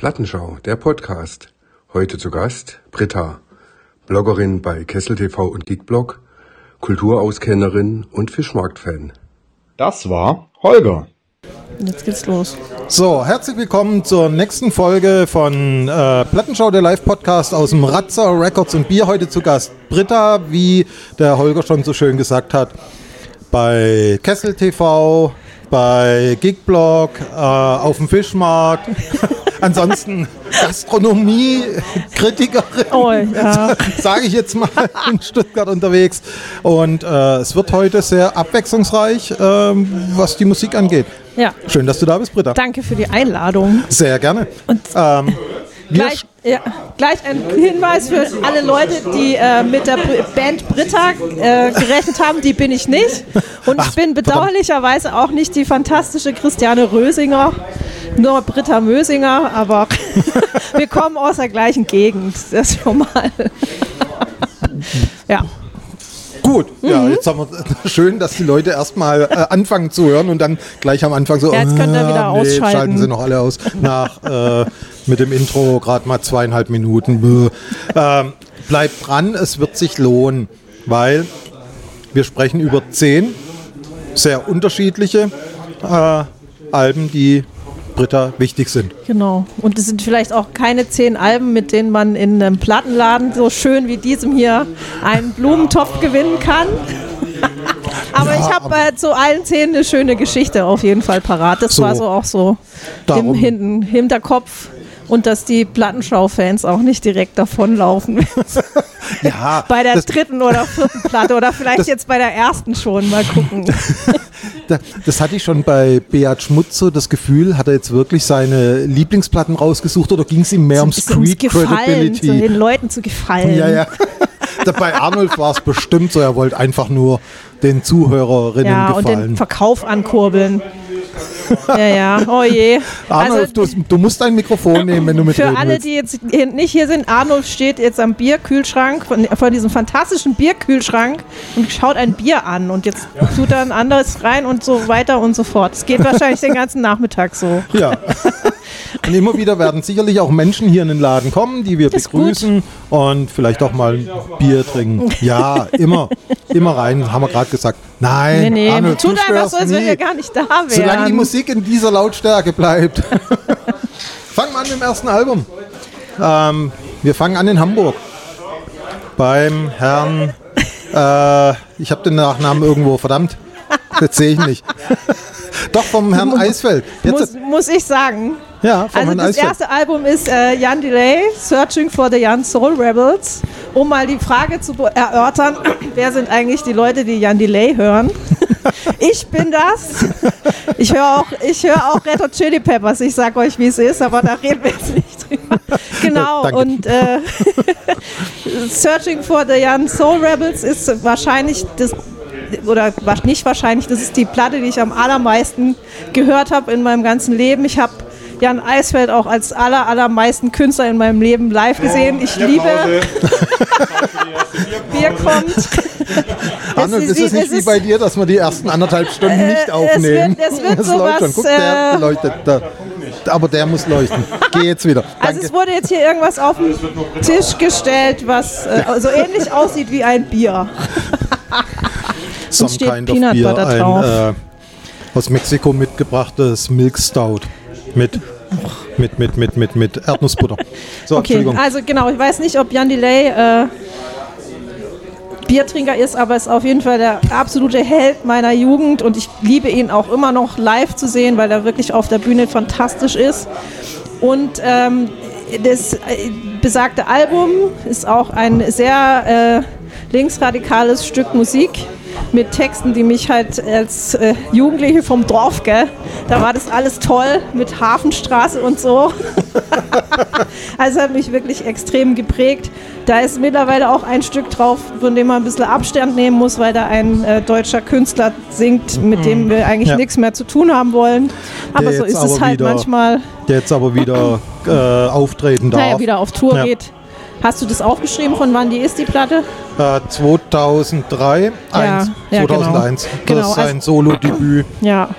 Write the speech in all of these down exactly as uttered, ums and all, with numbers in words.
Plattenschau, der Podcast. Heute zu Gast Britta, Bloggerin bei Kessel T V und Geekblog, Kulturauskennerin und Fischmarkt-Fan. Das war Holger. Jetzt geht's los. So, herzlich willkommen zur nächsten Folge von äh, Plattenschau, der Live-Podcast aus dem Ratzer Records und Bier. Heute zu Gast Britta, wie der Holger schon so schön gesagt hat, bei Kessel T V, bei Geekblog, äh, auf dem Fischmarkt. Ansonsten Gastronomie-Kritikerin, oh, ja. sage ich jetzt mal, in Stuttgart unterwegs. Und äh, es wird heute sehr abwechslungsreich, ähm, was die Musik angeht. Ja. Schön, dass du da bist, Britta. Danke für die Einladung. Sehr gerne. Und ähm, gleich, ja, gleich ein Hinweis für alle Leute, die äh, mit der Br- Band Britta äh, gerechnet haben, die bin ich nicht. Und ich bin bedauerlicherweise auch nicht die fantastische Christiane Rösinger, nur Britta Mösinger, aber wir kommen aus der gleichen Gegend, das schon mal. Ja. Gut, mhm. ja, jetzt haben wir schön, dass die Leute erstmal äh, anfangen zu hören und dann gleich am Anfang so, ja, jetzt könnt ihr wieder äh, nee, ausschalten. Schalten sie noch alle aus. Nach äh, mit dem Intro gerade mal zweieinhalb Minuten. Ähm, bleibt dran, es wird sich lohnen, weil wir sprechen über zehn sehr unterschiedliche äh, Alben, die Britta wichtig sind. Genau. Und es sind vielleicht auch keine zehn Alben, mit denen man in einem Plattenladen so schön wie diesem hier einen Blumentopf gewinnen kann. Aber ja, ich habe äh, zu allen zehn eine schöne Geschichte auf jeden Fall parat. Das so, war so auch so im Hinten, Hinterkopf. Und dass die Plattenschau-Fans auch nicht direkt davonlaufen. Ja, bei der das, dritten oder vierten Platte oder vielleicht das, jetzt bei der ersten schon. Mal gucken. Das, das hatte ich schon bei Beat Schmutz so das Gefühl, hat er jetzt wirklich seine Lieblingsplatten rausgesucht oder ging es ihm mehr um Street Credibility? So den Leuten zu gefallen. Ja, ja. Bei Arnulf war es bestimmt so, er wollte einfach nur den Zuhörerinnen ja, gefallen. Und den Verkauf ankurbeln. Ja, ja, oh je. Arnulf, also, du, du musst dein Mikrofon nehmen, wenn du mitreden Für alle, willst. die jetzt nicht hier sind, Arnulf steht jetzt am Bierkühlschrank, von, von diesem fantastischen Bierkühlschrank und schaut ein Bier an und jetzt ja. tut er ein anderes rein und so weiter und so fort. Es geht wahrscheinlich den ganzen Nachmittag so. Ja. Und immer wieder werden sicherlich auch Menschen hier in den Laden kommen, die wir das begrüßen und vielleicht auch mal ein Bier trinken. Ja, immer, immer rein, haben wir gerade gesagt. Nein, nee, nee. Arnold, tut einfach so, als wenn nie. wir gar nicht da wären. Solange die Musik in dieser Lautstärke bleibt. Fangen wir an mit dem ersten Album. Ähm, wir fangen an in Hamburg. Beim Herrn, äh, ich habe den Nachnamen irgendwo, verdammt, jetzt sehe ich nicht. Doch, vom Herrn Eisfeld. Jetzt muss, muss ich sagen. Ja, vom also Herrn das Eisfeld. erste Album ist äh, Jan Delay, Searching for the Young Soul Rebels. Um mal die Frage zu erörtern, wer sind eigentlich die Leute, die Jan Delay hören? Ich bin das. Ich höre auch, ich höre auch Red Hot Chili Peppers. Ich sage euch, wie es ist, aber da reden wir jetzt nicht drüber. Genau, Danke. und äh, Searching for the Young Soul Rebels ist wahrscheinlich das, oder nicht wahrscheinlich, das ist die Platte, die ich am allermeisten gehört habe in meinem ganzen Leben. Ich habe Jan Eisfeld auch als aller, allermeisten Künstler in meinem Leben live gesehen. Ich liebe... Bier kommt. Arnold, ist es nicht es wie bei dir, dass wir die ersten anderthalb Stunden äh, nicht aufnehmen? Es wird, es wird das sowas, läuft schon. Guck, der äh, leuchtet da. Aber der muss leuchten. Geh jetzt wieder. Danke. Also es wurde jetzt hier irgendwas auf den Tisch gestellt, was äh, so ähnlich aussieht wie ein Bier. Some steht kind Peanut of Bier, Butter ein drauf. äh, aus Mexiko mitgebrachtes Milk Stout mit mit mit mit mit mit Erdnussbutter. So, okay, Entschuldigung. Also genau, ich weiß nicht, ob Jan Delay äh, Biertrinker ist, aber ist auf jeden Fall der absolute Held meiner Jugend und ich liebe ihn auch immer noch live zu sehen, weil er wirklich auf der Bühne fantastisch ist. Und ähm, das äh, besagte Album ist auch ein sehr äh, linksradikales Stück Musik mit Texten, die mich halt als äh, Jugendliche vom Dorf, gell, da war das alles toll mit Hafenstraße und so. Also hat mich wirklich extrem geprägt. Da ist mittlerweile auch ein Stück drauf, von dem man ein bisschen Abstand nehmen muss, weil da ein äh, deutscher Künstler singt, mit dem wir eigentlich ja. nichts mehr zu tun haben wollen. Aber so ist aber es halt wieder, manchmal. Der jetzt aber wieder äh, auftreten darf. Naja, wieder auf Tour ja. geht. Hast du das aufgeschrieben, von wann die ist, die Platte? Äh, zweitausenddrei, ja, eins, ja, zweitausendeins. Genau. Das ist genau, sein Solo-Debüt. Ja,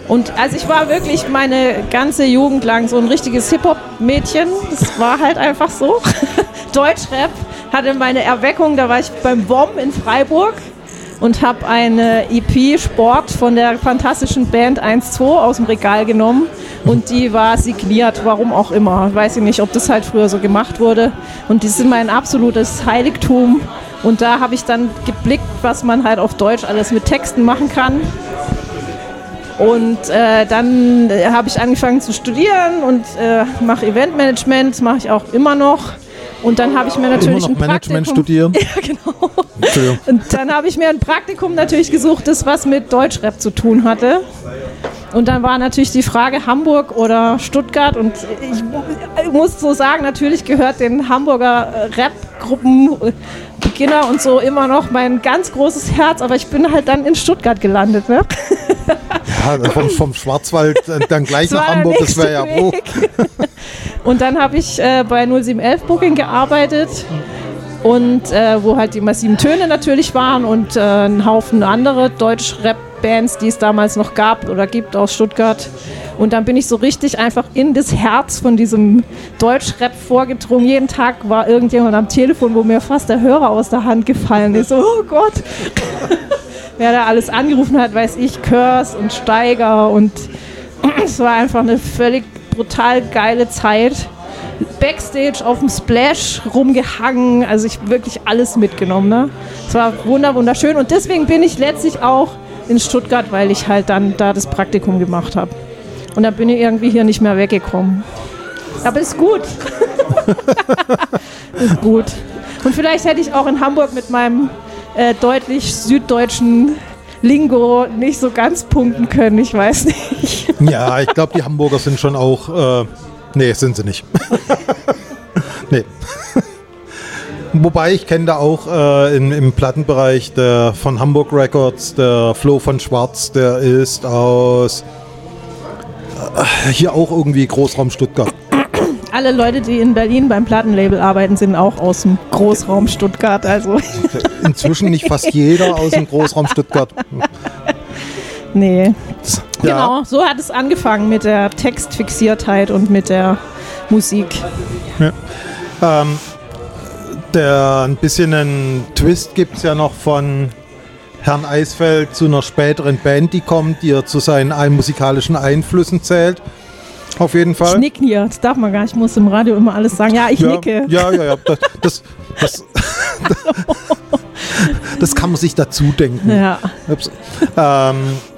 Und also ich war wirklich meine ganze Jugend lang so ein richtiges Hip-Hop-Mädchen. Das war halt einfach so. Deutschrap hatte meine Erweckung, da war ich beim W O M in Freiburg und habe eine E P Sport von der fantastischen Band eins zwei aus dem Regal genommen und die war signiert, warum auch immer. Weiß ich nicht, ob das halt früher so gemacht wurde. Und die sind mein absolutes Heiligtum. Und da habe ich dann geblickt, was man halt auf Deutsch alles mit Texten machen kann. Und äh, dann äh, habe ich angefangen zu studieren und äh, mache Eventmanagement, das mache ich auch immer noch. Und dann habe ich mir natürlich immer noch ein Management Praktikum, studieren. Ja, genau. Und dann habe ich mir ein Praktikum natürlich gesucht, das was mit Deutschrap zu tun hatte. Und dann war natürlich die Frage Hamburg oder Stuttgart. Und ich, ich muss so sagen, natürlich gehört den Hamburger Rap-Gruppen, Beginner und so immer noch mein ganz großes Herz. Aber ich bin halt dann in Stuttgart gelandet, ne? Ja, vom, vom Schwarzwald dann gleich nach Hamburg, das wäre ja wo. Und dann habe ich äh, bei null sieben elf Booking gearbeitet und äh, wo halt die massiven Töne natürlich waren und äh, ein Haufen andere Deutsch-Rap-Bands, die es damals noch gab oder gibt aus Stuttgart. Und dann bin ich so richtig einfach in das Herz von diesem Deutsch-Rap vorgedrungen. Jeden Tag war irgendjemand am Telefon, wo mir fast der Hörer aus der Hand gefallen ist. Oh Gott! Wer da alles angerufen hat, weiß ich, Curse und Steiger und es war einfach eine völlig brutal geile Zeit. Backstage auf dem Splash rumgehangen, also ich wirklich alles mitgenommen. Ne? Es war wunder wunderschön und deswegen bin ich letztlich auch in Stuttgart, weil ich halt dann da das Praktikum gemacht habe. Und dann bin ich irgendwie hier nicht mehr weggekommen. Aber ist gut. Ist gut. Und vielleicht hätte ich auch in Hamburg mit meinem äh, deutlich süddeutschen Lingo nicht so ganz punkten können, ich weiß nicht. Ja, ich glaube, die Hamburger sind schon auch, äh, nee, sind sie nicht. Nee. Wobei, ich kenne da auch äh, in, im Plattenbereich der, von Hamburg Records, der Flo von Schwarz, der ist aus, äh, hier auch irgendwie Großraum Stuttgart. Alle Leute, die in Berlin beim Plattenlabel arbeiten, sind auch aus dem Großraum Stuttgart. Also. Inzwischen nicht fast jeder aus dem Großraum Stuttgart. Nee. Ja. Genau, so hat es angefangen mit der Textfixiertheit und mit der Musik. Ja. Ähm, der, ein bisschen einen Twist gibt es ja noch von Herrn Eisfeld zu einer späteren Band, die kommt, die er zu seinen ein musikalischen Einflüssen zählt. Auf jeden Fall. Ich nicke hier, das darf man gar nicht, ich muss im Radio immer alles sagen. Ja, ich ja, nicke. Ja, ja, ja. Das, das, das, das kann man sich dazu denken. Ja. Ups. Ähm,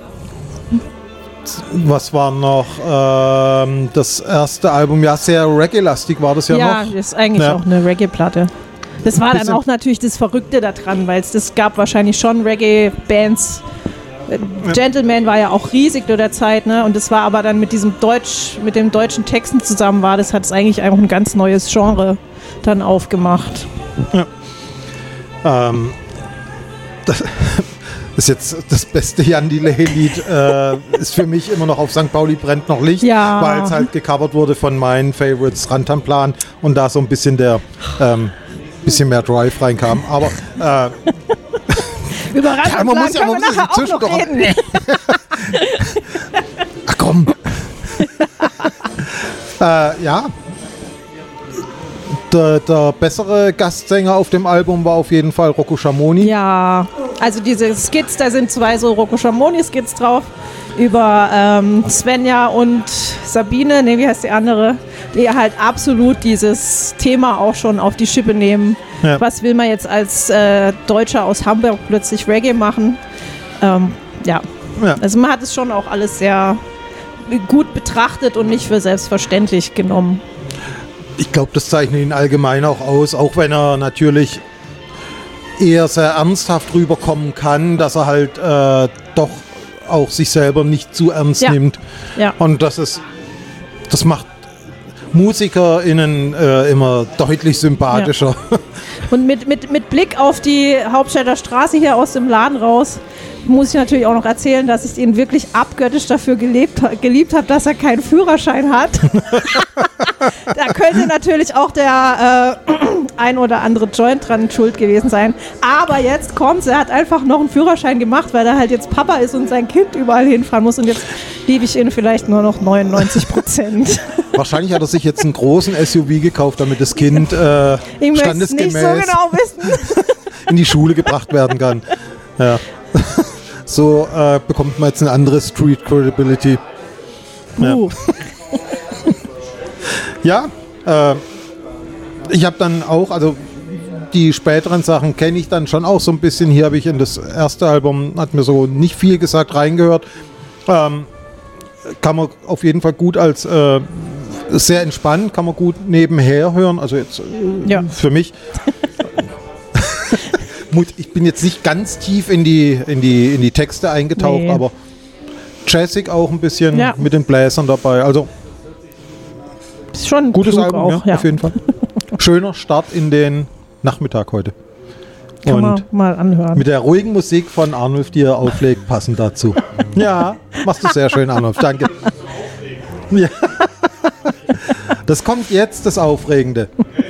was war noch? Ähm, das erste Album, ja, sehr Reggae-lastig war das ja, ja noch. Ja, ist eigentlich ja. auch eine Reggae-Platte. Das war dann Bisschen auch natürlich das Verrückte daran, weil es das gab wahrscheinlich schon Reggae-Bands. Gentleman war ja auch riesig zu der Zeit, ne? Und das war aber dann mit diesem Deutsch, mit dem deutschen Texten zusammen war, das hat es eigentlich auch ein ganz neues Genre dann aufgemacht. Ja. Ähm, das ist jetzt das beste Jan Delay-Lied, äh, ist für mich immer noch auf Sankt Pauli brennt noch Licht, ja. Weil es halt gecovert wurde von meinen Favorites Rantanplan und da so ein bisschen der ähm, bisschen mehr Drive reinkam. Aber äh, Überraschend, ja, man muss ja, man muss ja zwischendurch reden. Ach komm. äh, ja. Der, der bessere Gastsänger auf dem Album war auf jeden Fall Rocco Schamoni. Ja, also diese Skits, da sind zwei so Rocco Schamoni-Skits drauf über ähm, Svenja und Sabine, ne, wie heißt die andere, die halt absolut dieses Thema auch schon auf die Schippe nehmen. Ja. Was will man jetzt als äh, Deutscher aus Hamburg plötzlich Reggae machen? Ähm, ja. ja, also man hat es schon auch alles sehr gut betrachtet und nicht für selbstverständlich genommen. Ich glaube, das zeichnet ihn allgemein auch aus, auch wenn er natürlich eher sehr ernsthaft rüberkommen kann, dass er halt äh, doch auch sich selber nicht zu ernst ja. nimmt. Ja. Und das ist, das macht MusikerInnen äh, immer deutlich sympathischer. Ja. Und mit, mit, mit Blick auf die Hauptstädter Straße hier aus dem Laden raus, muss ich natürlich auch noch erzählen, dass ich ihn wirklich abgöttisch dafür gelebt, geliebt habe, dass er keinen Führerschein hat. Da könnte natürlich auch der äh, ein oder andere Joint dran schuld gewesen sein. Aber jetzt kommt's, er hat einfach noch einen Führerschein gemacht, weil er halt jetzt Papa ist und sein Kind überall hinfahren muss und jetzt liebe ich ihn vielleicht nur noch neunundneunzig Prozent. Wahrscheinlich hat er sich jetzt einen großen S U V gekauft, damit das Kind äh, ich standesgemäß nicht so genau wissen. in die Schule gebracht werden kann. Ja. So äh, bekommt man jetzt eine andere Street Credibility. Uh. Ja, ja äh, ich habe dann auch, also die späteren Sachen kenne ich dann schon auch so ein bisschen. Hier habe ich in das erste Album, hat mir so nicht viel gesagt, reingehört. Ähm, kann man auf jeden Fall gut als äh, sehr entspannt, kann man gut nebenher hören. Also jetzt äh, ja. für mich. Ich bin jetzt nicht ganz tief in die, in die, in die Texte eingetaucht, nee. aber jazzig auch ein bisschen ja. mit den Bläsern dabei. Also ist schon ein gutes Album, auch, ja, ja. auf jeden Fall. Schöner Start in den Nachmittag heute. Kann Und man mal anhören. Mit der ruhigen Musik von Arnulf, die er auflegt, passend dazu. Ja, machst du sehr schön, Arnulf. Danke. Ja. Das kommt jetzt, das Aufregende.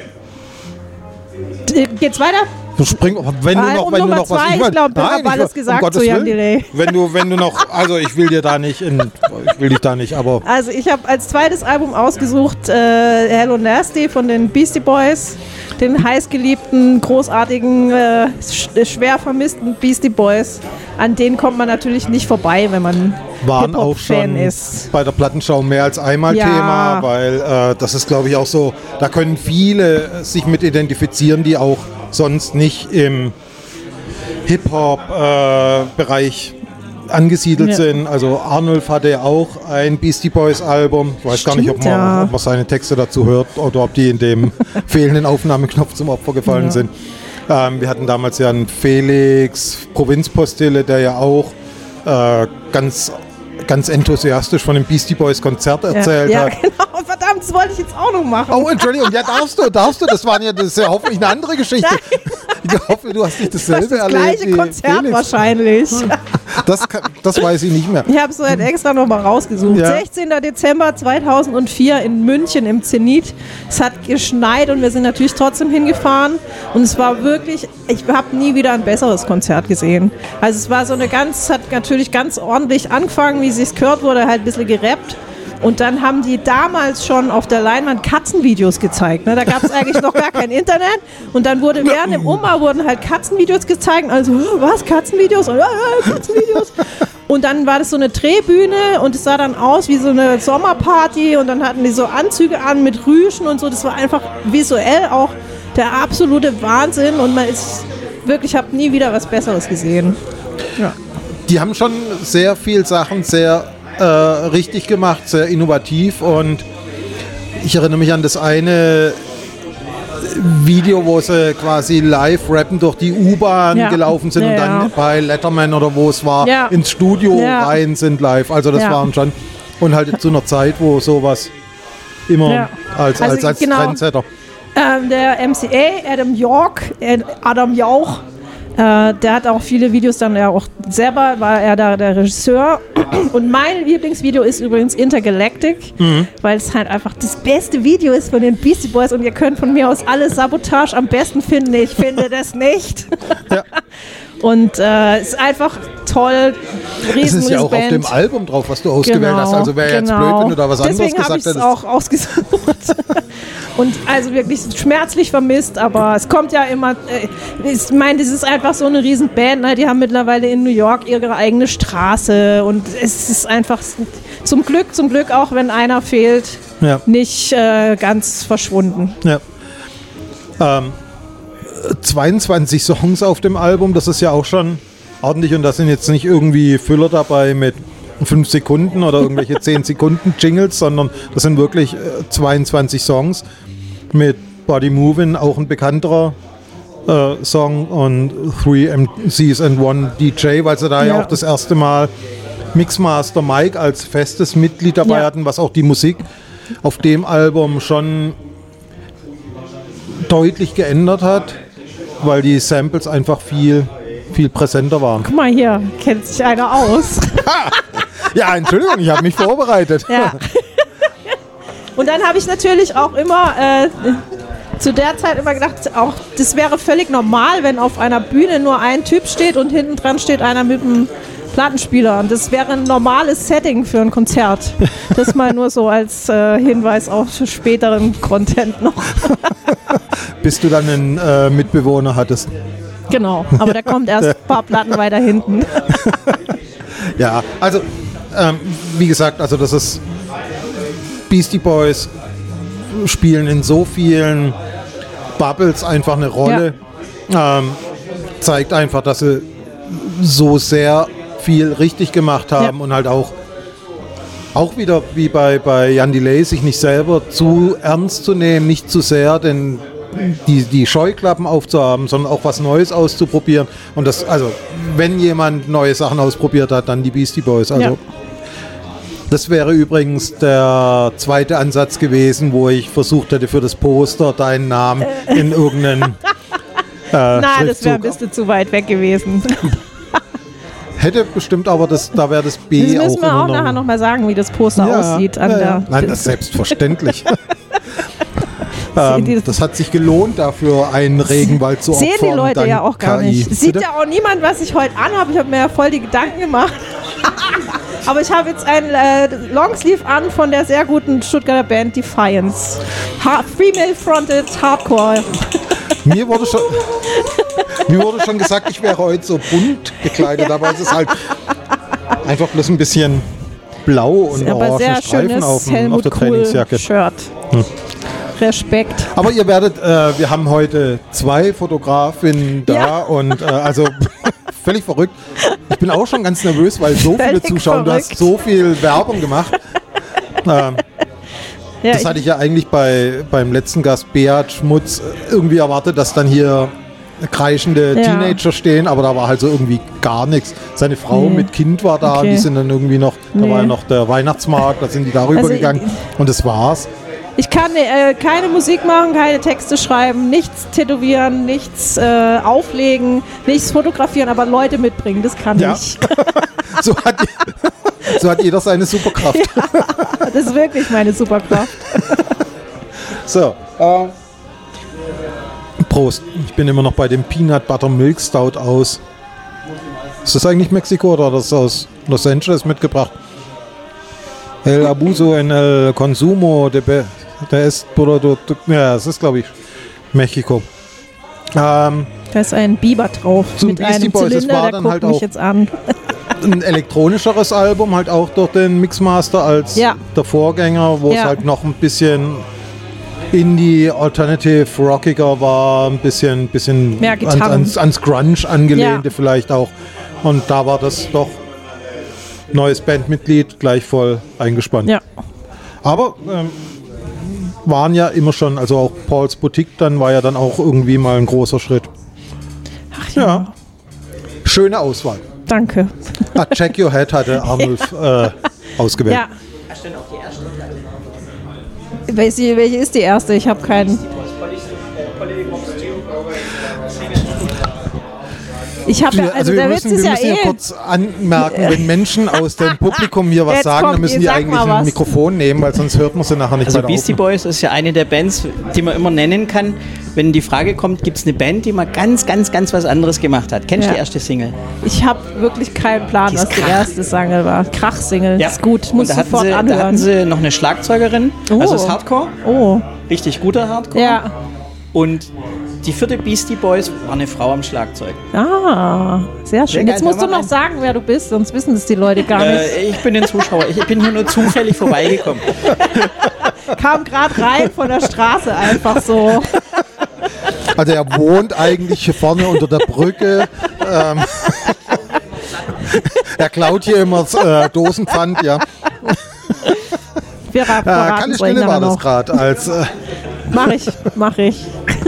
Geht's weiter? Du spring, wenn du ah, noch, um wenn du noch zwei, was. Ich, ich glaube, ich habe alles gesagt um zu Jan Delay. Wenn du, wenn du noch, also ich will dir da nicht, in, ich will dich da nicht, aber. Also ich habe als zweites Album ausgesucht äh, Hello Nasty von den Beastie Boys, den heißgeliebten, großartigen, äh, sch- schwer vermissten Beastie Boys. An denen kommt man natürlich nicht vorbei, wenn man waren auch schon ist. Bei der Plattenschau mehr als einmal ja. Thema, weil äh, das ist, glaube ich, auch so, da können viele sich mit identifizieren, die auch sonst nicht im Hip-Hop-Bereich äh, angesiedelt ja. sind. Also Arnulf hatte ja auch ein Beastie Boys Album. Ich weiß Stimmt, gar nicht, ob man, ja. ob man seine Texte dazu hört oder ob die in dem fehlenden Aufnahmeknopf zum Opfer gefallen ja. sind. Ähm, wir hatten damals ja einen Felix Provinzpostille, der ja auch äh, ganz, ganz enthusiastisch von dem Beastie Boys Konzert erzählt ja, hat. Ja, genau. Verdammt, das wollte ich jetzt auch noch machen. Oh, Entschuldigung, ja, darfst du, darfst du. Das, waren ja, das ist ja hoffentlich eine andere Geschichte. Nein. Ich hoffe, du hast nicht dasselbe das erlebt. Das gleiche Konzert Felix. Wahrscheinlich. Das, kann, das weiß ich nicht mehr. Ich habe es so extra nochmal rausgesucht. Ja. sechzehnter Dezember zweitausendvier in München im Zenit. Es hat geschneit und wir sind natürlich trotzdem hingefahren. Und es war wirklich, ich habe nie wieder ein besseres Konzert gesehen. Also es war so eine ganz, hat natürlich ganz ordentlich angefangen, wie es sich gehört wurde, halt ein bisschen gerappt. Und dann haben die damals schon auf der Leinwand Katzenvideos gezeigt. Ne? Da gab es eigentlich noch gar kein Internet. Und dann wurde während dem Umbau wurden halt Katzenvideos gezeigt. Also, was, Katzenvideos? Und, ja, ja, Katzenvideos. Und dann war das so eine Drehbühne und es sah dann aus wie so eine Sommerparty. Und dann hatten die so Anzüge an mit Rüschen und so. Das war einfach visuell auch der absolute Wahnsinn. Und man ist wirklich, ich habe nie wieder was Besseres gesehen. Ja. Die haben schon sehr viel Sachen sehr Äh, richtig gemacht, sehr innovativ und ich erinnere mich an das eine Video, wo sie quasi live rappen durch die U-Bahn ja. gelaufen sind ja, und dann ja. bei Letterman oder wo es war, ja. ins Studio ja. rein sind live. Also das ja. waren schon, und halt zu einer Zeit, wo sowas immer ja. als, also als, als genau. Trendsetter. Ähm, der M C A, Adam York, Adam Jauch, Äh, der hat auch viele Videos dann ja auch selber, war er da der Regisseur. Und mein Lieblingsvideo ist übrigens Intergalactic, mhm. weil es halt einfach das beste Video ist von den Beastie Boys und ihr könnt von mir aus alle Sabotage am besten finden. Ich finde das nicht. Ja. Und es äh, ist einfach toll. Riesen, es ist ja auch Band. Auf dem Album drauf, was du ausgewählt genau, hast. Also wäre genau. jetzt blöd, wenn du da was Deswegen anderes gesagt hättest. Deswegen habe ich es auch ausgesucht. Und also wirklich schmerzlich vermisst, aber es kommt ja immer, äh, ich meine, das ist einfach so eine riesen Band, ne? Die haben mittlerweile in New York ihre eigene Straße und es ist einfach zum Glück, zum Glück auch, wenn einer fehlt, ja. nicht äh, ganz verschwunden. Ja. Ähm, zweiundzwanzig Songs auf dem Album, das ist ja auch schon ordentlich und da sind jetzt nicht irgendwie Füller dabei mit fünf Sekunden oder irgendwelche zehn Sekunden Jingles, sondern das sind wirklich zweiundzwanzig Songs mit Body Movin', auch ein bekannterer äh, Song und Three M Cs and One D J, weil sie da ja, ja auch das erste Mal Mixmaster Mike als festes Mitglied dabei ja. hatten, was auch die Musik auf dem Album schon deutlich geändert hat, weil die Samples einfach viel, viel präsenter waren. Guck mal hier, kennt sich einer aus. Ja, Entschuldigung, ich habe mich vorbereitet. Ja. Und dann habe ich natürlich auch immer äh, zu der Zeit immer gedacht, auch das wäre völlig normal, wenn auf einer Bühne nur ein Typ steht und hinten dran steht einer mit einem Plattenspieler. Und das wäre ein normales Setting für ein Konzert. Das mal nur so als äh, Hinweis auf späteren Content noch. Bis du dann einen äh, Mitbewohner hattest. Genau, aber der kommt erst ein paar Platten weiter hinten. Ja, also ähm, wie gesagt, also das ist Beastie Boys spielen in so vielen Bubbles einfach eine Rolle. Ja. Ähm, zeigt einfach, dass sie so sehr viel richtig gemacht haben ja. und halt auch auch wieder wie bei, bei Jan Delay sich nicht selber zu ernst zu nehmen, nicht zu sehr den, die, die Scheuklappen aufzuhaben, sondern auch was Neues auszuprobieren. Und das, also wenn jemand neue Sachen ausprobiert hat, dann die Beastie Boys. Also ja. Das wäre übrigens der zweite Ansatz gewesen, wo ich versucht hätte für das Poster deinen Namen in irgendeinen äh, Nein, das wäre ein bisschen zu weit weg gewesen. Hätte bestimmt, aber das, da wäre das B das auch. Das müssen wir auch nachher nochmal sagen, wie das Poster ja, aussieht. An ja, ja. der Nein, das ist selbstverständlich. ähm, das hat sich gelohnt, dafür einen Regenwald zu opfern. Sehen die Leute ja auch gar K I. nicht. Sieht Bitte? ja auch niemand, was ich heute anhabe. Ich habe mir ja voll die Gedanken gemacht. Aber ich habe jetzt ein äh, Longsleeve an von der sehr guten Stuttgarter Band Defiance. Ha- Female-fronted Hardcore. Mir wurde schon, mir wurde schon gesagt, ich wäre heute so bunt gekleidet, ja. aber es ist halt einfach bloß ein bisschen blau und orange Streifen auf, dem, auf der Trainingsjacke. Shirt. Hm. Respekt. Aber ihr werdet, äh, wir haben heute zwei Fotografinnen da ja. und äh, also völlig verrückt. Ich bin auch schon ganz nervös, weil so viele Zuschauer, du hast so viel Werbung gemacht. Ähm, Ja, das hatte ich ja eigentlich bei, beim letzten Gast Beat Schmutz irgendwie erwartet, dass dann hier kreischende ja. Teenager stehen, aber da war halt so irgendwie gar nichts. Seine Frau nee. mit Kind war da, okay. die sind dann irgendwie noch, da nee. war ja noch der Weihnachtsmarkt, da sind die darüber also gegangen ich, und das war's. Ich kann äh, keine Musik machen, keine Texte schreiben, nichts tätowieren, nichts äh, auflegen, nichts fotografieren, aber Leute mitbringen, das kann ja. ich. so, hat, so hat jeder seine Superkraft. Ja, das ist wirklich meine Superkraft. So, äh, Prost. Ich bin immer noch bei dem Peanut Butter Milk Stout aus. Ist das eigentlich Mexiko oder das aus Los Angeles mitgebracht? El abuso en el consumo de, be, de es producto. Ja, das ist, glaube ich, Mexiko. Ähm, da ist ein Biber drauf mit einem Boys, Zylinder, war der dann guckt halt mich auch jetzt an. Ein elektronischeres Album, halt auch durch den Mixmaster als ja. der Vorgänger, wo ja. es halt noch ein bisschen Indie, Alternative, Rockiger war, ein bisschen, bisschen ans, ans, ans Grunge angelehnte ja. vielleicht auch. Und da war das doch neues Bandmitglied gleich voll eingespannt. Ja. Aber ähm, waren ja immer schon, also auch Pauls Boutique dann war ja dann auch irgendwie mal ein großer Schritt. Ach ja. ja. Schöne Auswahl. Danke. Ah, Check Your Head hatte Arnulf ja. äh, ausgewählt. Ja. Welche, welche ist die erste? Ich habe keinen. Ich habe ja, also, also der wir Witz müssen, ist wir ja müssen eh. hier kurz anmerken, wenn Menschen aus dem Publikum hier was Jetzt sagen, kommt, dann müssen die eigentlich ein Mikrofon nehmen, weil sonst hört man sie nachher nicht also bei der Beastie Aufnahme. Boys ist ja eine der Bands, die man immer nennen kann, wenn die Frage kommt, gibt es eine Band, die mal ganz, ganz, ganz was anderes gemacht hat. Kennst du Ja. die erste Single? Ich habe wirklich keinen Plan, Die was ist die Krach. erste Single war. Krach-Single, Ja. ist gut, muss Und da hatten, sofort sie, da anhören. hatten sie noch eine Schlagzeugerin, Oh. also ist Hardcore, Oh, richtig guter Hardcore. ja. Und die vierte Beastie Boys war eine Frau am Schlagzeug. Ah, sehr schön. Sehr Jetzt geil, musst du hör mal noch rein. sagen, wer du bist, sonst wissen es die Leute gar nicht. Äh, ich bin ein Zuschauer, ich bin hier nur zufällig vorbeigekommen. Kam gerade rein von der Straße einfach so. Also er wohnt eigentlich hier vorne unter der Brücke. Ähm, er klaut hier immer äh, Dosenpfand, ja. Wir ra- Äh, verraten Kalle es euch Stille war nachher das noch. gerade als... Äh, Mach ich, mach ich.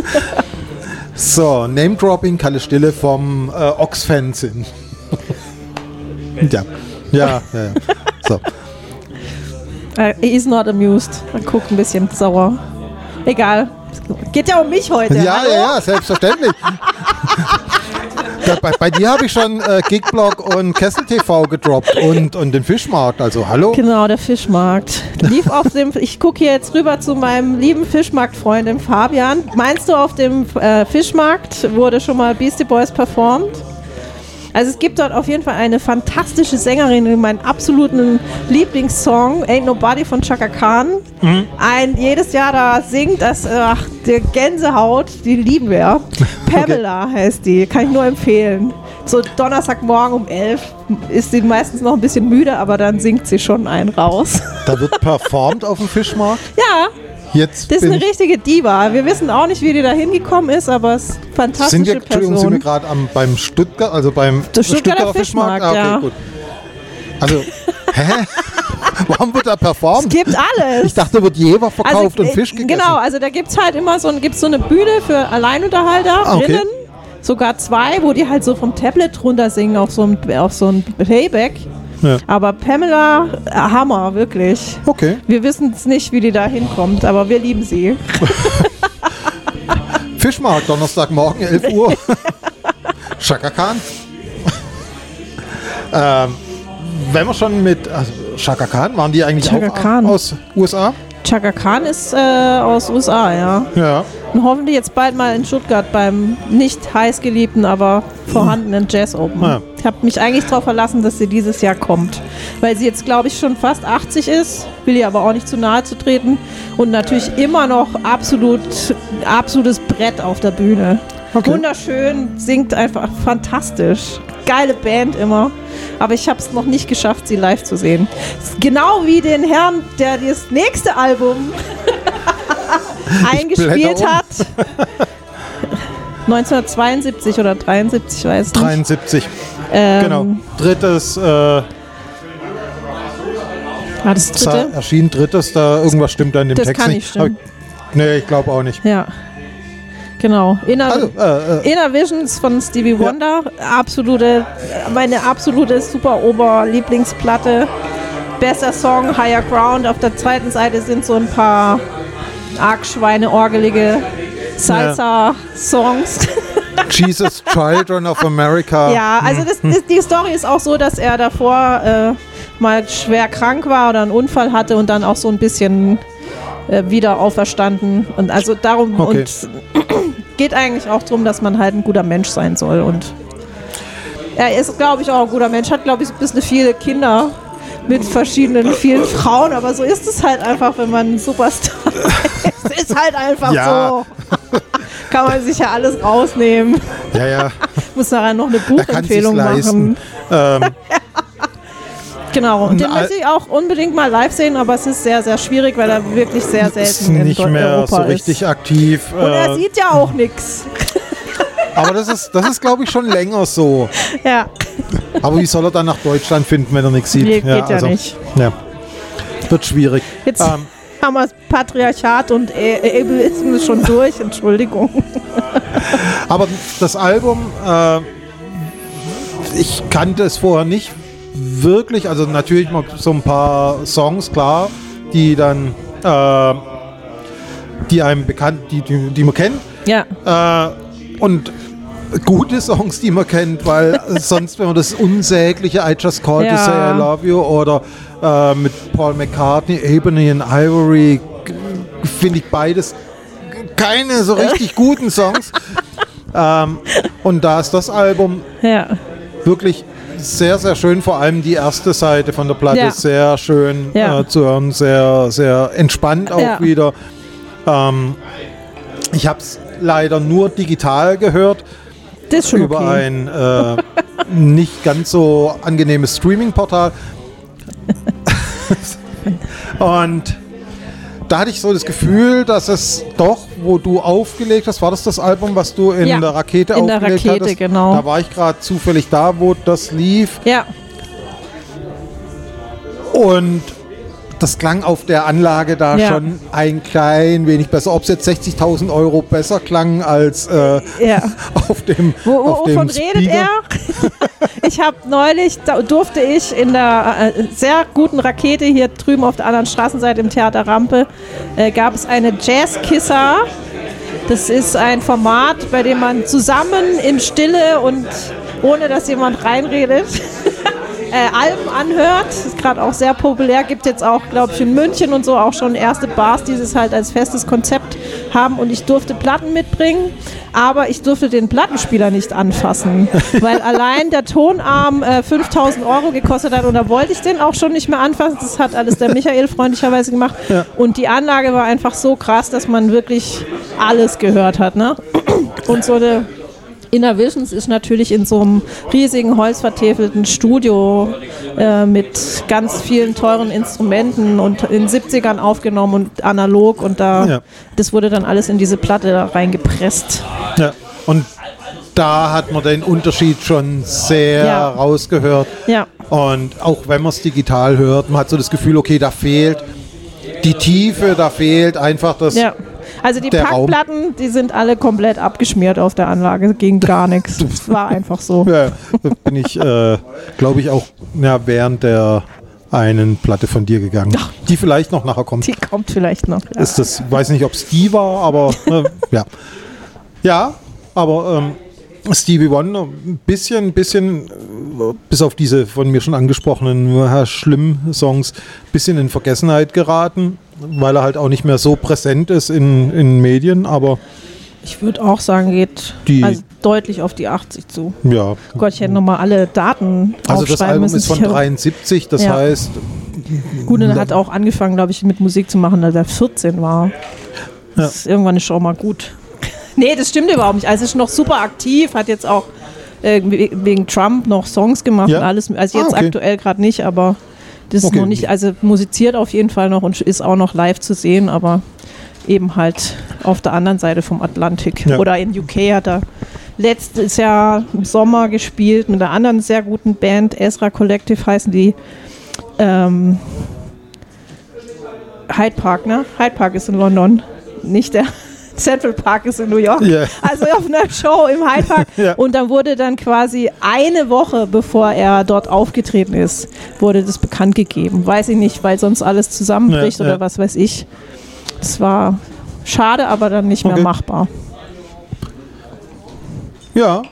So, Name-Dropping, Kalle Stille vom äh, Ochs-Fernsehen. ja. Ja, ja, ja. So. Uh, he is not amused. Er guckt ein bisschen sauer. Egal. Geht ja um mich heute. Ja, Hallo? ja, ja, selbstverständlich. Da, bei, bei dir habe ich schon äh, Gigblock und Kessel T V gedroppt und, und den Fischmarkt. Also hallo. Genau, der Fischmarkt. Lief auf dem, ich gucke hier jetzt rüber zu meinem lieben Fischmarktfreund, dem Fabian. Meinst du, auf dem äh, Fischmarkt wurde schon mal Beastie Boys performt? Also es gibt dort auf jeden Fall eine fantastische Sängerin, meinen absoluten Lieblingssong, Ain't Nobody von Chaka Khan. Mhm. Ein, jedes Jahr da singt, das, ach, der Gänsehaut, die lieben wir. Pamela okay. heißt die, kann ich nur empfehlen. So Donnerstagmorgen um elf ist sie meistens noch ein bisschen müde, aber dann singt sie schon einen raus. Da wird performt auf dem Fischmarkt? Ja. Jetzt das ist eine richtige Diva. Wir wissen auch nicht, wie die da hingekommen ist, aber es ist eine fantastische sind wir, Person. Entschuldigung, sind wir gerade beim Stuttgart, also beim Der Stuttgarter, Stuttgarter Fischmarkt? Fischmarkt, ah, okay, ja. gut. Also, hä? Warum wird da performt? Es gibt alles. Ich dachte, da wird Jever verkauft also, und Fisch gegessen. Genau, also da gibt es halt immer so, gibt's so eine Bühne für Alleinunterhalterinnen. Ah, okay. Sogar zwei, wo die halt so vom Tablet runter singen auf so ein, auf so ein Playback. Ja. Aber Pamela, äh, Hammer, wirklich. Okay. Wir wissen es nicht, wie die da hinkommt, aber wir lieben sie. Fischmarkt, Donnerstagmorgen, elf Uhr. Chaka Khan. ähm, wenn wir schon mit also Chaka Khan, waren die eigentlich Chaka auch Khan. aus U S A? Chaka Khan ist äh, aus U S A, ja. Ja. Und hoffentlich jetzt bald mal in Stuttgart beim nicht heißgeliebten, aber vorhandenen Jazz Open. Ja. Ich habe mich eigentlich darauf verlassen, dass sie dieses Jahr kommt. Weil sie jetzt, glaube ich, schon fast achtzig ist, will ihr aber auch nicht zu nahe zu treten. Und natürlich immer noch absolut, absolutes Brett auf der Bühne. Okay. Wunderschön, singt einfach fantastisch. Geile Band immer. Aber ich habe es noch nicht geschafft, sie live zu sehen. Genau wie den Herrn, der das nächste Album eingespielt um. hat. neunzehnhundertzweiundsiebzig oder dreiundsiebzig, weiß ich nicht. dreiundsiebzig. Ähm, genau. Drittes. Äh, war das dritte? Erschien drittes, da irgendwas stimmt da in dem das Text kann nicht. nicht stimmen. Aber, nee, ich glaube auch nicht. Ja. Genau. Inner, also, äh, äh. Inner Visions von Stevie Wonder. Ja. Absolute, meine absolute super Ober-Lieblingsplatte. Bester Song, Higher Ground. Auf der zweiten Seite sind so ein paar arg schweineorgelige Salsa-Songs. Ja. Jesus Children of America. Ja, also das, das, die Story ist auch so, dass er davor äh, mal schwer krank war oder einen Unfall hatte und dann auch so ein bisschen äh, wieder auferstanden. Und also darum okay. und geht eigentlich auch darum, dass man halt ein guter Mensch sein soll. Und er ist, glaube ich, auch ein guter Mensch. Hat, glaube ich, ein bisschen viele Kinder mit verschiedenen, vielen Frauen. Aber so ist es halt einfach, wenn man ein Superstar ist. Es ist halt einfach ja. so. Kann man sich ja alles rausnehmen. Ja, ja. Muss nachher noch eine Buchempfehlung machen. Ähm. Genau, und den möchte ich auch unbedingt mal live sehen, aber es ist sehr, sehr schwierig, weil er wirklich sehr selten in nicht mehr Europa so richtig ist. aktiv. Und er äh, sieht ja auch nichts. Aber das ist, das ist glaube ich, schon länger so. Ja. Aber wie soll er dann nach Deutschland finden, wenn er nichts sieht? Nee, geht ja, ja also, nicht. Ja. Wird schwierig. Jetzt ähm, haben wir das Patriarchat und Ableismus schon durch, Entschuldigung. Aber das Album, äh, ich kannte es vorher nicht wirklich, also natürlich mal so ein paar Songs, klar, die dann, äh, die einem bekannt, die, die, die man kennt. Ja. Äh, und gute Songs, die man kennt, weil sonst, wenn man das unsägliche I Just Called ja. to Say I Love You oder äh, mit Paul McCartney, Ebony and Ivory, finde ich beides keine so richtig guten Songs. ähm, und da ist das Album ja. wirklich sehr, sehr schön, vor allem die erste Seite von der Platte ja. ist sehr schön ja. äh, zu hören, sehr, sehr entspannt auch ja. wieder. Ähm, ich habe es leider nur digital gehört, das ist schon über okay. ein äh, nicht ganz so angenehmes Streaming-Portal. Und da hatte ich so das Gefühl, dass es doch, wo du aufgelegt hast, war das das Album, was du in ja, der Rakete in der aufgelegt Rakete, hattest? genau. Da war ich gerade zufällig da, wo das lief. Ja. Und das klang auf der Anlage da ja. schon ein klein wenig besser. Ob es jetzt sechzigtausend Euro besser klang als äh, ja. auf dem Wo, wo, auf dem Wovon Speaker. redet er? Ich habe neulich, da durfte ich in der äh, sehr guten Rakete hier drüben auf der anderen Straßenseite im Theater Rampe, äh, gab es eine Jazzkisser. Das ist ein Format, bei dem man zusammen in Stille und ohne dass jemand reinredet äh, Alben anhört. Das ist gerade auch sehr populär. Gibt jetzt auch, glaube ich, in München und so auch schon erste Bars, die es halt als festes Konzept haben. Und ich durfte Platten mitbringen, aber ich durfte den Plattenspieler nicht anfassen, weil allein der Tonarm äh, fünftausend Euro gekostet hat und da wollte ich den auch schon nicht mehr anfassen. Das hat alles der Michael freundlicherweise gemacht. Ja. Und die Anlage war einfach so krass, dass man wirklich alles gehört hat. Ne? Und so eine Innervisions ist natürlich in so einem riesigen holzvertäfelten Studio äh, mit ganz vielen teuren Instrumenten und in den siebzigern aufgenommen und analog und da ja. das wurde dann alles in diese Platte da reingepresst. Ja, und da hat man den Unterschied schon sehr ja. rausgehört. Ja. Und auch wenn man es digital hört, man hat so das Gefühl, okay, da fehlt die Tiefe, da fehlt einfach das... Ja. Also die Packplatten, Raum. Die sind alle komplett abgeschmiert auf der Anlage, ging gar nichts. Das war einfach so. Ja, da bin ich, äh, glaube ich, auch ja, während der einen Platte von dir gegangen, Ach. die vielleicht noch nachher kommt. Die kommt vielleicht noch, ja. Ist das, weiß nicht, ob es die war, aber äh, ja. Ja, aber ähm, Stevie Wonder, ein bisschen, bisschen, bis auf diese von mir schon angesprochenen äh, schlimmen Songs, ein bisschen in Vergessenheit geraten, weil er halt auch nicht mehr so präsent ist in, in Medien, aber ich würde auch sagen, geht die, also deutlich auf die achtzig zu. Ja. Gott, ich hätte nochmal alle Daten Also das Album müssen. Ist von dreiundsiebzig, das ja. heißt... Gut, und er hat auch angefangen, glaube ich, mit Musik zu machen, als er vierzehn war. Das ja. ist irgendwann ist schon mal gut. Nee, das stimmt überhaupt nicht. Also ist noch super aktiv, hat jetzt auch äh, wegen Trump noch Songs gemacht ja? und alles. Also jetzt ah, okay. aktuell gerade nicht, aber das okay. ist noch nicht, also musiziert auf jeden Fall noch und ist auch noch live zu sehen, aber eben halt auf der anderen Seite vom Atlantik. Ja. Oder in U K hat er letztes Jahr im Sommer gespielt mit einer anderen sehr guten Band, Ezra Collective heißen die. Ähm, Hyde Park, ne? Hyde Park ist in London, nicht der Central Park ist in New York. Yeah. Also auf einer Show im Hyde Park. Ja. Und dann wurde dann quasi eine Woche, bevor er dort aufgetreten ist, wurde das bekannt gegeben. Weiß ich nicht, weil sonst alles zusammenbricht ja, oder ja. was weiß ich. Das war schade, aber dann nicht mehr okay. machbar. Ja.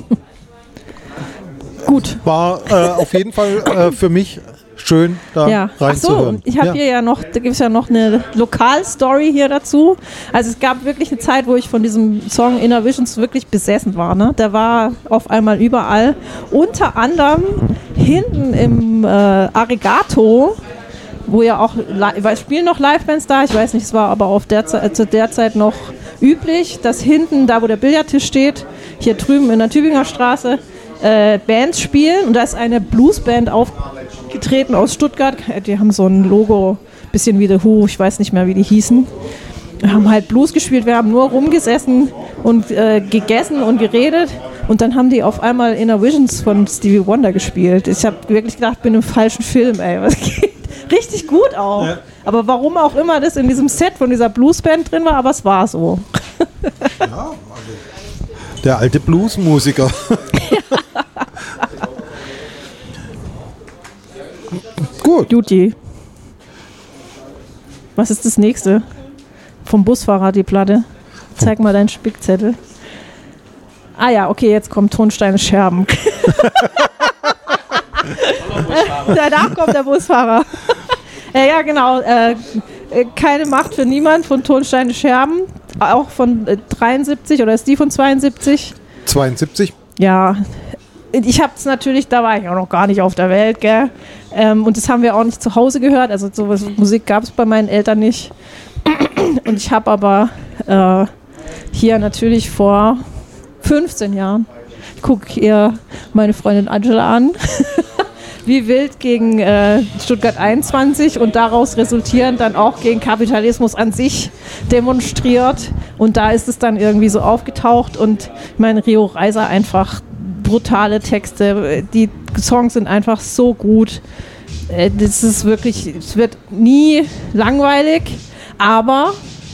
Gut. War äh, auf jeden Fall äh, für mich schön, da ja. reinzuhören. Achso, ich habe ja. hier ja noch, da gibt es ja noch eine Lokalstory hier dazu. Also es gab wirklich eine Zeit, wo ich von diesem Song Innervisions wirklich besessen war. Ne? Der war auf einmal überall. Unter anderem hinten im äh, Arigato, wo ja auch, li- spielen noch Livebands da, ich weiß nicht, es war aber auf der Ze- zu der Zeit noch üblich, dass hinten, da wo der Billardtisch steht, hier drüben in der Tübinger Straße, äh, Bands spielen und da ist eine Bluesband aufgetreten aus Stuttgart, die haben so ein Logo, bisschen wie The Who, ich weiß nicht mehr, wie die hießen. Wir haben halt Blues gespielt, wir haben nur rumgesessen und äh, gegessen und geredet und dann haben die auf einmal Innervisions von Stevie Wonder gespielt. Ich habe wirklich gedacht, ich bin im falschen Film, ey, was geht? Richtig gut auch. Ja. Aber warum auch immer das in diesem Set von dieser Bluesband drin war, aber es war so. Ja, also der alte Bluesmusiker. Gut. Juti. Was ist das nächste? Vom Busfahrer die Platte. Zeig mal deinen Spickzettel. Ah ja, okay, jetzt kommt Tonsteine Scherben. Danach kommt der Busfahrer. äh, ja, genau. Äh, keine Macht für niemand von Tonsteine Scherben. Auch von äh, dreiundsiebzig oder ist die von zweiundsiebzig? zweiundsiebzig? Ja. Ich habe es natürlich, da war ich auch noch gar nicht auf der Welt, gell? Ähm, und das haben wir auch nicht zu Hause gehört. Also sowas Musik gab es bei meinen Eltern nicht. Und ich habe aber äh, hier natürlich vor fünfzehn Jahren, ich gucke hier meine Freundin Angela an, wie wild gegen äh, Stuttgart einundzwanzig und daraus resultierend dann auch gegen Kapitalismus an sich demonstriert. Und da ist es dann irgendwie so aufgetaucht und ich meine, Rio Reiser einfach brutale Texte, die Songs sind einfach so gut. Das ist wirklich, es wird nie langweilig, aber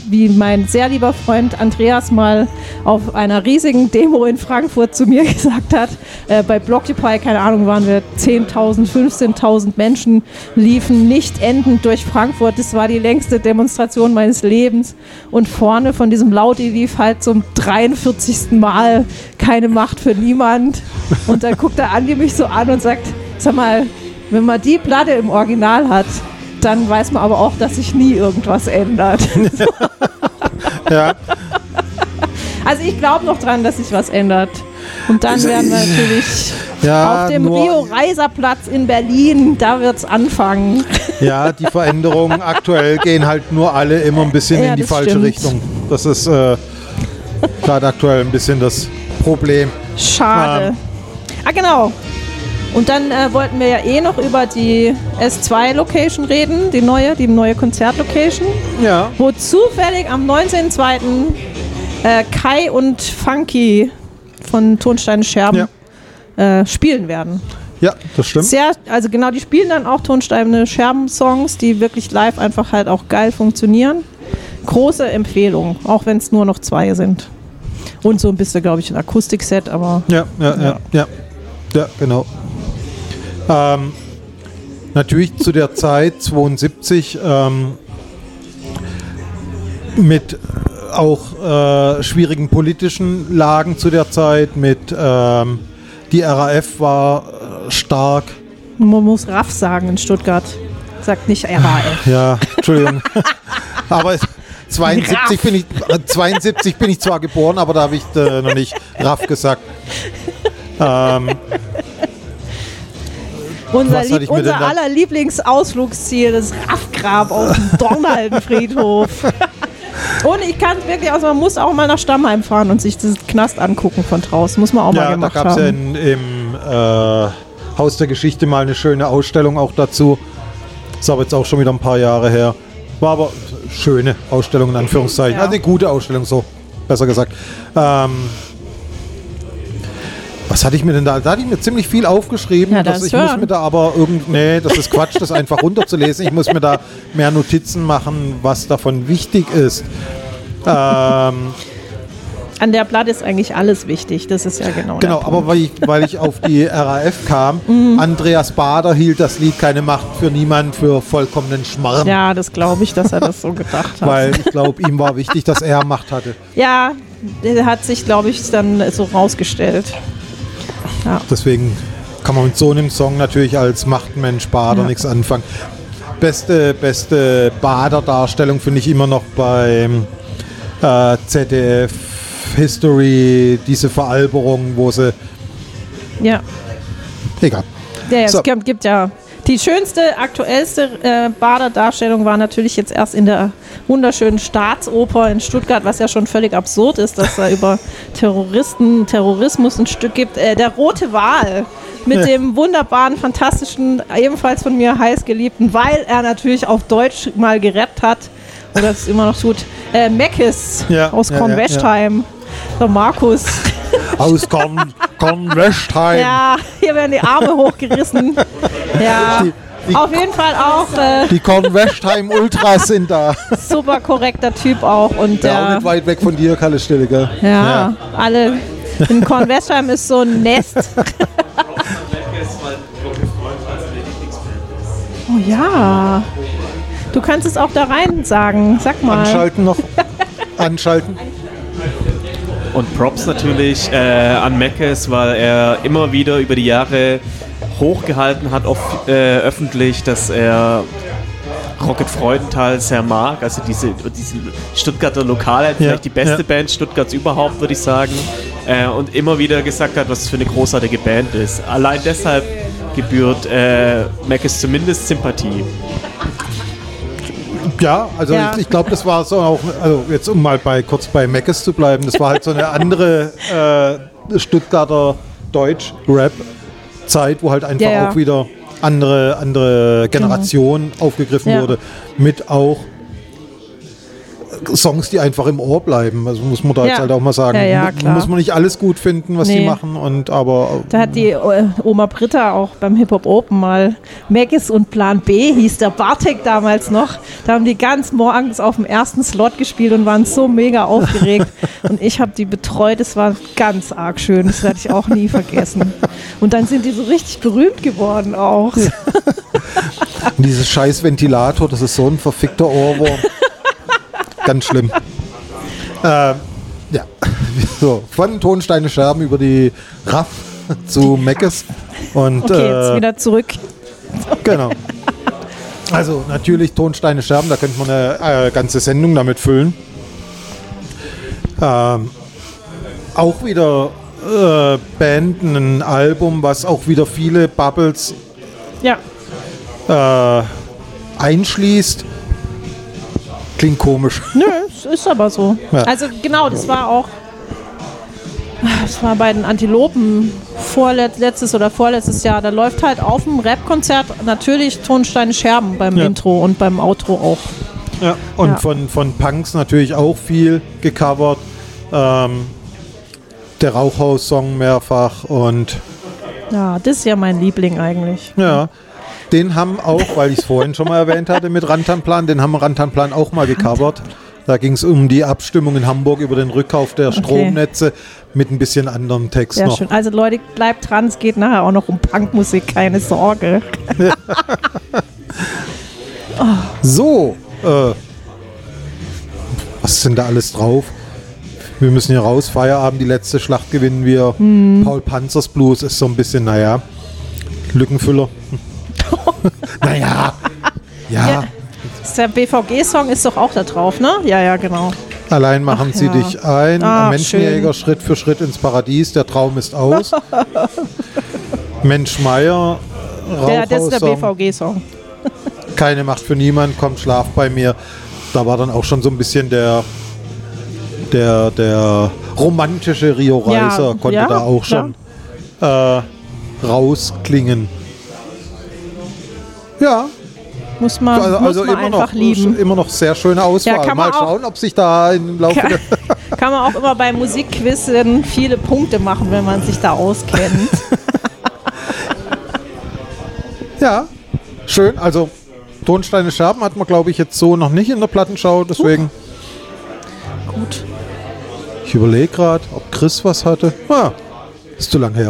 wie mein sehr lieber Freund Andreas mal auf einer riesigen Demo in Frankfurt zu mir gesagt hat, äh, bei Blockupy, keine Ahnung, waren wir zehntausend, fünfzehntausend Menschen, liefen nicht endend durch Frankfurt. Das war die längste Demonstration meines Lebens. Und vorne von diesem Laudi lief halt zum dreiundvierzigsten Mal keine Macht für niemand. Und dann guckt der Andi mich so an und sagt, sag mal, wenn man die Platte im Original hat, dann weiß man aber auch, dass sich nie irgendwas ändert. Ja. Also ich glaube noch dran, dass sich was ändert. Und dann werden wir natürlich Ja, auf dem nur- Rio-Reiser-Platz in Berlin, da wird es anfangen. Ja, die Veränderungen aktuell gehen halt nur alle immer ein bisschen Ja, in die das falsche stimmt. Richtung. Das ist äh, gerade aktuell ein bisschen das Problem. Schade. Ähm. Ah, genau. Und dann äh, wollten wir ja eh noch über die S zwei Location reden, die neue, die neue Konzertlocation, Ja. wo zufällig am neunzehnten zweiten Äh, Kai und Funky von Tonsteine Scherben äh, spielen werden. Ja, das stimmt. Sehr, also genau, die spielen dann auch Tonsteine Scherben-Songs, die wirklich live einfach halt auch geil funktionieren. Große Empfehlung, auch wenn es nur noch zwei sind. Und so ein bisschen, glaube ich, ein Akustikset, aber Ja, ja, ja, ja, ja, genau. Ähm, natürlich zu der Zeit zweiundsiebzig ähm, mit auch äh, schwierigen politischen Lagen zu der Zeit, mit ähm, die R A F war äh, stark. man muss R A F sagen in Stuttgart. Sagt nicht R A F. Ja, Entschuldigung. Aber zweiundsiebzig bin, ich, äh, zweiundsiebzig bin ich zwar geboren, aber da habe ich äh, noch nicht R A F gesagt. Ähm, Unser, Was hatte Lieb ich mir unser denn da- aller Lieblingsausflugsziel, das R A F-Grab auf dem Dornhaldenfriedhof. Und ich kann es wirklich, also man muss auch mal nach Stammheim fahren und sich diesen Knast angucken von draußen. Muss man auch mal ja, da gemacht gab es ja haben. in, im äh, Haus der Geschichte mal eine schöne Ausstellung auch dazu. Ist aber jetzt auch schon wieder ein paar Jahre her. War aber schöne Ausstellung in Anführungszeichen. Ja. Also eine gute Ausstellung, so besser gesagt. Ähm, was hatte ich mir denn da? Da hatte ich mir ziemlich viel aufgeschrieben. Ja, dass das ich muss hören. mir da aber irgend, nee, das ist Quatsch, das einfach runterzulesen. Ich muss mir da mehr Notizen machen, was davon wichtig ist. Ähm, An der Platte ist eigentlich alles wichtig. Das ist ja genau Genau, der aber Punkt. weil ich, weil ich auf die R A F kam, Mhm. Andreas Bader hielt das Lied Keine Macht für niemand für vollkommenen Schmarrn. Ja, das glaube ich, dass er das so gedacht hat. Weil ich glaube, ihm war wichtig, dass er Macht hatte. Ja, der hat sich, glaube ich, dann so rausgestellt. Deswegen kann man mit so einem Song natürlich als Machtmensch Bader Ja. nichts anfangen. Beste, beste Bader-Darstellung finde ich immer noch beim äh, Z D F History, diese Veralberung, wo sie... Ja, Egal. ja, ja So. es gibt, gibt ja. Die schönste, aktuellste äh, Bader-Darstellung war natürlich jetzt erst in der wunderschönen Staatsoper in Stuttgart, was ja schon völlig absurd ist, dass da über Terroristen, Terrorismus ein Stück gibt. Äh, der Rote Wal mit Ja. dem wunderbaren, fantastischen, ebenfalls von mir heiß geliebten, weil er natürlich auf Deutsch mal gerappt hat oder es immer noch tut, äh, Meckes Ja, aus ja, Kornwestheim. Der Markus. Aus Korn, Kornwestheim. Ja, hier werden die Arme hochgerissen. Ja, Die- die- auf jeden Fall auch äh, Die Kornwestheim Ultras sind da. super korrekter Typ auch. Und Ja, auch der, nicht weit weg von dir, Kalle Stille, gell? ja, alle. In Kornwestheim ist so ein Nest. Oh ja. Du kannst es auch da rein sagen. Sag mal. Anschalten noch. Anschalten. Und Props natürlich äh, an Meckes, weil er immer wieder über die Jahre hochgehalten hat, off, äh, öffentlich, dass er Rocket Freudenthal sehr mag. Also diese, diese Stuttgarter Lokale, vielleicht die beste ja. Band Stuttgarts überhaupt, würde ich sagen. Äh, und immer wieder gesagt hat, was es für eine großartige Band ist. Allein deshalb gebührt äh, Meckes zumindest Sympathie. Ja, also Ja. ich, ich glaube, das war so auch, also jetzt um mal bei kurz bei Meckes zu bleiben, das war halt so eine andere äh, Stuttgarter Deutsch-Rap-Zeit, wo halt einfach Ja, ja. auch wieder andere, andere Generation aufgegriffen Ja. wurde. Mit auch Songs, die einfach im Ohr bleiben. Also muss man da Ja. jetzt halt auch mal sagen. Ja, ja, Mu- klar. muss man nicht alles gut finden, was Nee. die machen. Und aber Da hat die äh, Oma Britta auch beim Hip-Hop Open mal Maggis und Plan B hieß der Bartek damals noch. Da haben die ganz morgens auf dem ersten Slot gespielt und waren so mega aufgeregt. Und ich habe die betreut. Das war ganz arg schön. Das werde ich auch nie vergessen. Und dann sind die so richtig berühmt geworden auch. dieses scheiß Ventilator, das ist so ein verfickter Ohrwurm. Ganz schlimm. Ähm, ja, so, von Tonsteine Scherben über die Raff zu Meckes. Und, Okay, jetzt äh, wieder zurück. Genau. Also natürlich Tonsteine Scherben, da könnte man eine äh, ganze Sendung damit füllen. Ähm, auch wieder äh, Band, ein Album, was auch wieder viele Bubbles Ja, äh, einschließt. Klingt komisch. nö, es ist aber so. Ja. Also genau, das war auch, das war bei den Antilopen vorletztes oder vorletztes Jahr. Da läuft halt auf dem Rap-Konzert natürlich Tonsteine Scherben beim Ja. Intro und beim Outro auch. Ja, und Ja. Von, von Punks natürlich auch viel gecovert. Ähm, der Rauchhaus-Song mehrfach und Ja, das ist ja mein Liebling eigentlich. ja, den haben auch, weil ich es vorhin schon mal erwähnt hatte mit Rantanplan, den haben Rantanplan auch mal gecovert. Da ging es um die Abstimmung in Hamburg über den Rückkauf der Stromnetze mit ein bisschen anderem Text Sehr noch. schön. Also Leute, bleibt dran, es geht nachher auch noch um Punkmusik, keine Sorge. So, äh, was ist denn da alles drauf? Wir müssen hier raus, Feierabend, die letzte Schlacht gewinnen wir. Hm. Paul Panzers Blues ist so ein bisschen, naja, Lückenfüller. naja, ja, Ja. Der B V G-Song ist doch auch da drauf, ne? Ja, ja, genau. allein machen Ach, sie ja. dich ein. Ach, Menschenjäger, schön. Schritt für Schritt ins Paradies, der Traum ist aus. Mensch Meier, Der, das ist der B Rauchhaus-Song. V G-Song. Keine Macht für niemand, kommt Schlaf bei mir. Da war dann auch schon so ein bisschen der der, der romantische Rio Reiser, Ja, konnte ja, da auch schon äh, rausklingen. Ja, Muss man, also, muss also man immer, einfach noch, lieben. immer noch sehr schöne Auswahl. Ja, kann Mal man auch- schauen, ob sich da im Laufe Kann, der... kann man auch immer bei Musikquizzen viele Punkte machen, wenn man sich da auskennt. Ja, schön. Also Tonsteine Scherben hat man, glaube ich, jetzt so noch nicht in der Plattenschau. Deswegen, Gut. ich überlege gerade, ob Chris was hatte. Ah, ist zu lang her.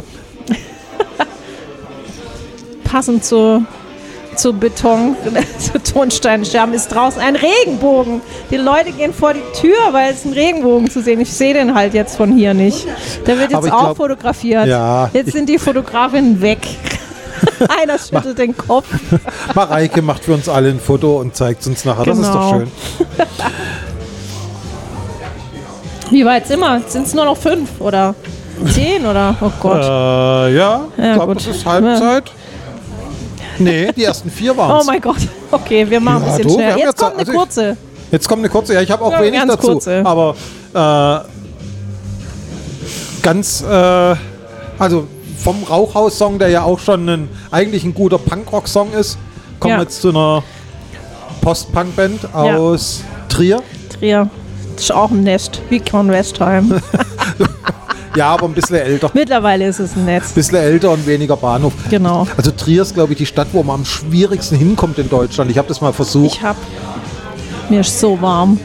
Passend zu, zu Beton, zu Tonsteinscherben ist draußen ein Regenbogen. Die Leute gehen vor die Tür, weil es einen Regenbogen zu sehen. Ich sehe den halt jetzt von hier nicht. Der wird Aber jetzt ich auch glaub- fotografiert. Ja, jetzt ich- sind die Fotografinnen weg. Einer schüttelt den Kopf. Mareike macht für uns alle ein Foto und zeigt es uns nachher. Das ist doch Genau. schön. Wie weit sind wir? Sind es nur noch fünf oder zehn oder? Oh Gott. Äh, ja, ich Ja, glaube, gut. das ist Halbzeit. Nee, die ersten vier waren Oh es. mein Gott. Okay, wir machen Ja, ein bisschen du, wir schneller. haben Jetzt jetzt- kommt eine also ich- kurze. Jetzt kommt eine kurze. Ja, ich habe auch Ja, wenig ganz dazu. kurze. Aber äh, ganz, äh, also vom Rauchhaus-Song, der ja auch schon ein, eigentlich ein guter Punkrock-Song ist, kommen Ja. wir jetzt zu einer Post-Punk-Band Ja. aus Trier. Trier. Das ist auch ein Nest, wie Con Westheim. Ja, aber ein bisschen älter. Mittlerweile ist es ein Netz. Bisschen älter und weniger Bahnhof. Genau. Also Trier ist, glaube ich, die Stadt, wo man am schwierigsten hinkommt in Deutschland. Ich habe das mal versucht. Ich hab. Mir ist so warm.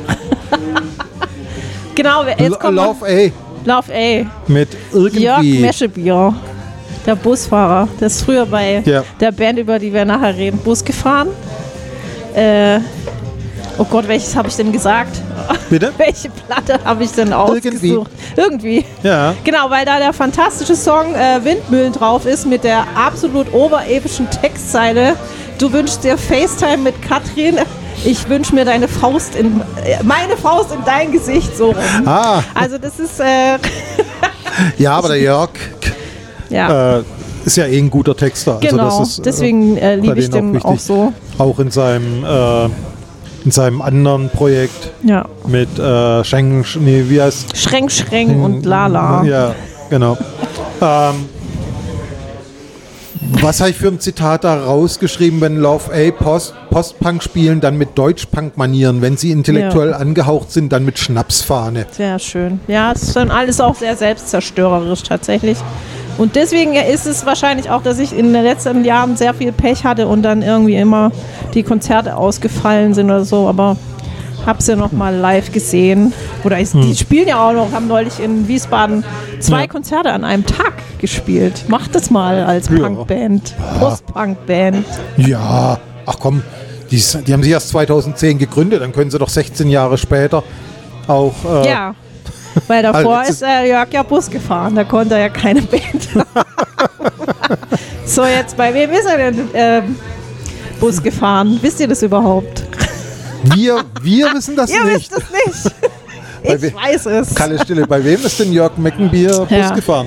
Genau, jetzt kommt Love A Love A. mit Jörg irgendwie. Meschebier, der Busfahrer. Der ist früher bei Ja. der Band, über die wir nachher reden, Bus gefahren. Äh, oh Gott, welches habe ich denn gesagt? Bitte? Welche Platte habe ich denn ausgesucht? Irgendwie. Irgendwie. Ja. Genau, weil da der fantastische Song äh, Windmühlen drauf ist mit der absolut oberebischen Textzeile. Du wünschst dir FaceTime mit Katrin. Ich wünsche mir deine Faust in äh, meine Faust in dein Gesicht so rum. Ah, Also das ist äh, ja, aber der Jörg ja äh, ist ja eh ein guter Texter. Also genau. das ist, äh, Deswegen äh, bei liebe ich denen den auch auch wichtig. so. Auch in seinem, äh, in seinem anderen Projekt Ja. mit äh, Schengen, nee, wie heißt Schränk, Schränk und Lala. Ja, genau. ähm, Was habe ich für ein Zitat da rausgeschrieben, wenn Love A Post, Postpunk spielen, dann mit Deutschpunk-Manieren, wenn sie intellektuell Ja. angehaucht sind, dann mit Schnapsfahne. Sehr schön. Ja, es ist dann alles auch sehr selbstzerstörerisch tatsächlich. Und deswegen ist es wahrscheinlich auch, dass ich in den letzten Jahren sehr viel Pech hatte und dann irgendwie immer die Konzerte ausgefallen sind oder so, aber hab's ja noch mal live gesehen. Oder ich, die spielen ja auch noch, haben neulich in Wiesbaden zwei Ja. Konzerte an einem Tag gespielt. Macht das mal als Ja. Punkband, Post-Punk-Band. Ja, ach komm, die, ist- die haben sich erst zweitausendzehn gegründet, dann können sie doch sechzehn Jahre später auch... Äh, Ja, weil davor Also, ist äh, Jörg ja Bus gefahren, da konnte er ja keine Band haben. So, jetzt bei wem ist er denn ähm, Bus gefahren? Wisst ihr das überhaupt? Wir, wir wissen das Ihr nicht. wisst es nicht. Bei Ich we- weiß es. Kalle Stille, bei wem ist denn Jörg Meckenbier Bus Ja. gefahren?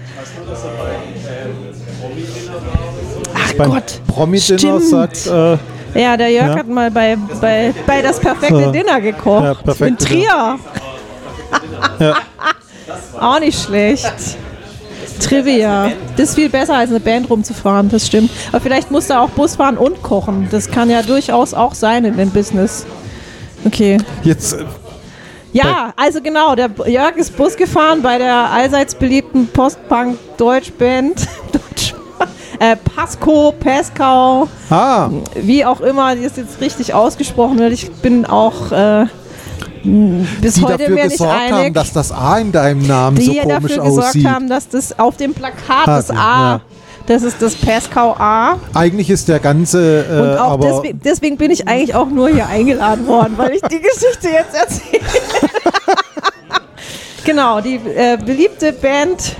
Ach Beim Gott. Promi-Dinner stimmt. sagt... Äh, Ja, der Jörg Ja. hat mal bei, bei, bei das perfekte Ja. Dinner gekocht. Ja, perfekte in Trier. Auch nicht schlecht. Trivia. Das ist viel besser, als eine Band rumzufahren, das stimmt. Aber vielleicht muss er auch Bus fahren und kochen. Das kann ja durchaus auch sein in dem Business. Okay. jetzt, äh, Ja, also genau, der Jörg ist Bus gefahren bei der allseits beliebten Post-Punk-Deutschband. Deutsch, äh, Pasco, Pascal, ah, wie auch immer, die ist jetzt richtig ausgesprochen wird. Ich bin auch äh, bis die heute dafür mir nicht gesorgt haben, einig, dass das A in deinem Namen die so komisch dafür gesorgt aussieht. haben, dass das auf dem Plakat Ah, das A, ja. das ist das Pascal A. Eigentlich ist der ganze, äh, Und auch aber deswegen, deswegen bin ich eigentlich auch nur hier eingeladen worden, weil ich die Geschichte jetzt erzähle. Genau, die äh, beliebte Band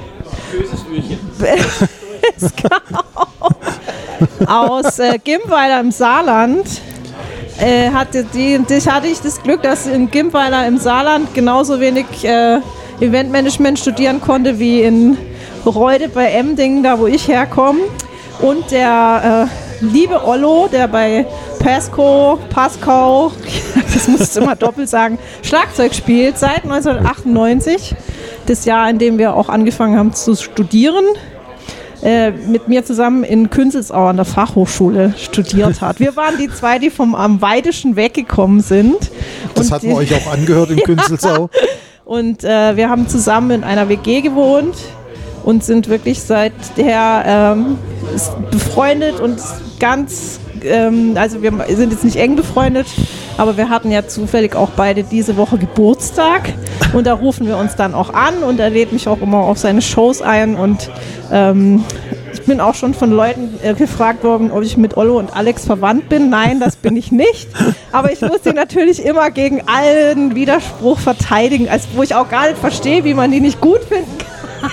aus äh, Gimbweiler im Saarland äh, hatte die, die hatte ich das Glück, dass in Gimbweiler im Saarland genauso wenig äh, Eventmanagement studieren konnte wie in Reude bei Emdingen, da wo ich herkomme. Und der äh, liebe Ollo, der bei Pasco, Pascal, das musst du immer doppelt sagen, Schlagzeug spielt seit neunzehnhundertachtundneunzig, das Jahr, in dem wir auch angefangen haben zu studieren, äh, mit mir zusammen in Künzelsau an der Fachhochschule studiert hat. Wir waren die zwei, die vom am weitesten weggekommen sind. das Und hatten die- wir euch auch angehört in Künzelsau. Und äh, wir haben zusammen in einer W G gewohnt und sind wirklich seither ähm, s- befreundet und ganz, ähm, also wir sind jetzt nicht eng befreundet, aber wir hatten ja zufällig auch beide diese Woche Geburtstag und da rufen wir uns dann auch an und er lädt mich auch immer auf seine Shows ein und ähm, ich bin auch schon von Leuten äh, gefragt worden, ob ich mit Ollo und Alex verwandt bin. Nein, das bin ich nicht. Aber ich muss die natürlich immer gegen allen Widerspruch verteidigen, als wo ich auch gar nicht verstehe, wie man die nicht gut finden kann.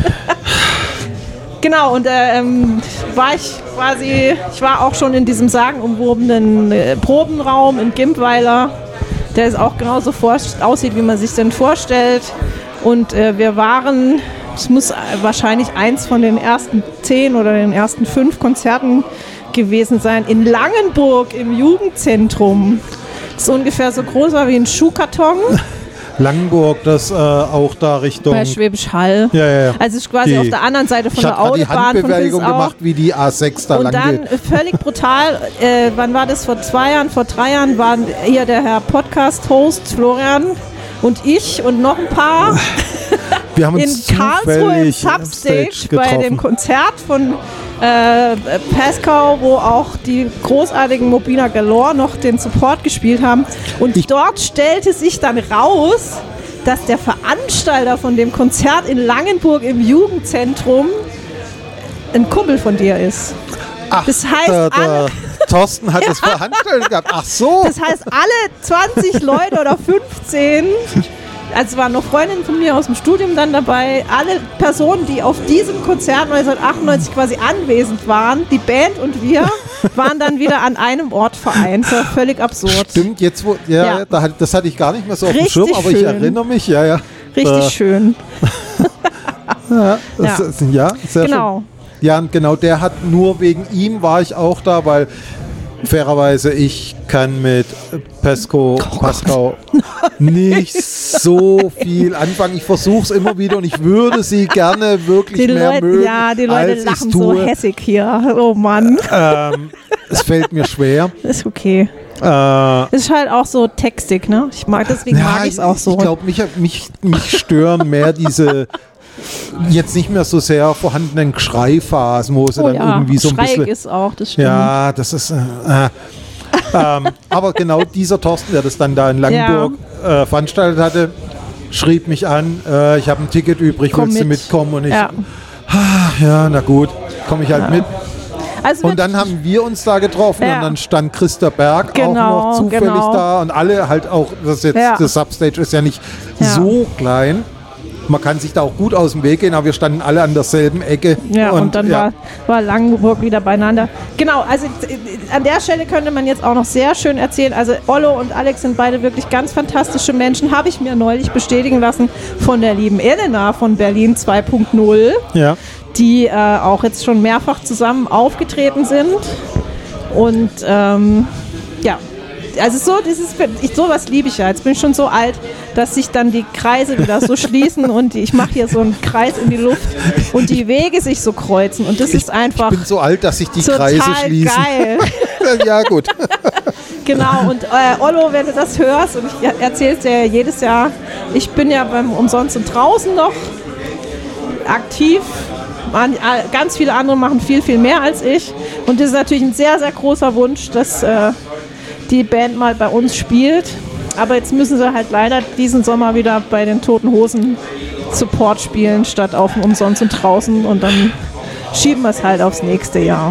Genau, und äh, ähm, war ich quasi, ich war auch schon in diesem sagenumwobenen äh, Probenraum in Gimbweiler, der ist auch genauso vor, aussieht, wie man sich denn vorstellt. Und äh, wir waren, es muss äh, wahrscheinlich eins von den ersten zehn oder den ersten fünf Konzerten gewesen sein, in Langenburg im Jugendzentrum. Das ist ungefähr so groß war wie ein Schuhkarton. Langenburg, das äh, auch da Richtung... Bei Schwäbisch Hall. Ja, ja, ja. Also es ist quasi Die- auf der anderen Seite von ich der habe gerade die Autobahn von Handbewegung Künzelsau. gemacht, wie die A sechs da Und lang dann geht. äh, völlig brutal, äh, wann war das, vor zwei Jahren, vor drei Jahren waren hier der Herr Podcast-Host Florian und ich und noch ein paar Wir haben in uns Karlsruhe im zufällig am Substage Stage bei dem getroffen. Konzert von äh, Pascal, wo auch die großartigen Mobina Galore noch den Support gespielt haben. Und Ich- dort stellte sich dann raus, dass der Veranstalter von dem Konzert in Langenburg im Jugendzentrum ein Kumpel von dir ist. Ach, Das heißt, der, der alle- Thorsten hat das veranstaltet gehabt. Ach so. Das heißt, alle zwanzig Leute oder fünfzehn, also es waren noch Freundinnen von mir aus dem Studium dann dabei, alle Personen, die auf diesem Konzert neunzehnhundertachtundneunzig quasi anwesend waren, die Band und wir, waren dann wieder an einem Ort vereint. Das war völlig absurd. Stimmt, jetzt wo, ja, Ja. Da hat, das hatte ich gar nicht mehr so auf dem Richtig Schirm, aber ich schön. erinnere mich, ja, ja. Richtig Äh, schön. Ja, das, Ja. Ist, ja sehr Genau. schön. Ja, und genau, der hat nur wegen ihm war ich auch da, weil fairerweise ich kann mit Pesco, Pascal nicht so viel anfangen. Ich versuche es immer wieder und ich würde sie gerne wirklich die mehr Leute, mögen, ja, die Leute als lachen ich's so tue. hässig hier. Oh Mann. Ähm, es fällt mir schwer. Ist okay. Äh, Ist halt auch so textig, ne? Ich mag, deswegen ja, mag ich es auch so. Ich glaube, mich, mich, mich stören mehr diese jetzt nicht mehr so sehr vorhandenen Geschreiphasen, wo sie oh dann ja, irgendwie so ein schräg bisschen... ist auch, das stimmt. Ja, das ist... Äh, äh, ähm, aber genau dieser Thorsten, der das dann da in Langenburg ja. äh, veranstaltet hatte, schrieb mich an, äh, ich habe ein Ticket übrig, Komm willst du mit. mitkommen? Und ich, Ja. ah, ja, na gut, komme ich halt Ja. mit. Also Und mit- dann haben wir uns da getroffen Ja. und dann stand Christa Berg Genau, auch noch zufällig genau. da und alle halt auch, das ist jetzt, Ja. das Substage ist ja nicht Ja. so klein. Man kann sich da auch gut aus dem Weg gehen, aber wir standen alle an derselben Ecke. Ja, und, dann ja. War, war Langenburg wieder beieinander. Genau, also äh, an der Stelle könnte man jetzt auch noch sehr schön erzählen. Also Ollo und Alex sind beide wirklich ganz fantastische Menschen. Habe ich mir neulich bestätigen lassen von der lieben Elena von Berlin zwei Punkt null, Ja. die äh, auch jetzt schon mehrfach zusammen aufgetreten sind. Und ähm, ja, also so, dieses, ich, sowas liebe ich ja. Jetzt bin ich schon so alt, dass sich dann die Kreise wieder so schließen und ich mache hier so einen Kreis in die Luft und die Wege sich so kreuzen und das ist einfach Ich bin so alt, dass sich die total Kreise schließen. geil. Ja, gut. Genau, und äh, Ollo, wenn du das hörst, und ich erzähle es dir ja jedes Jahr, ich bin ja beim Umsonst und draußen noch aktiv. Man, äh, ganz viele andere machen viel, viel mehr als ich. Und das ist natürlich ein sehr, sehr großer Wunsch, dass äh, die Band mal bei uns spielt. Aber jetzt müssen sie halt leider diesen Sommer wieder bei den Toten Hosen Support spielen, statt auf dem Umsonst und draußen. Und dann schieben wir es halt aufs nächste Jahr.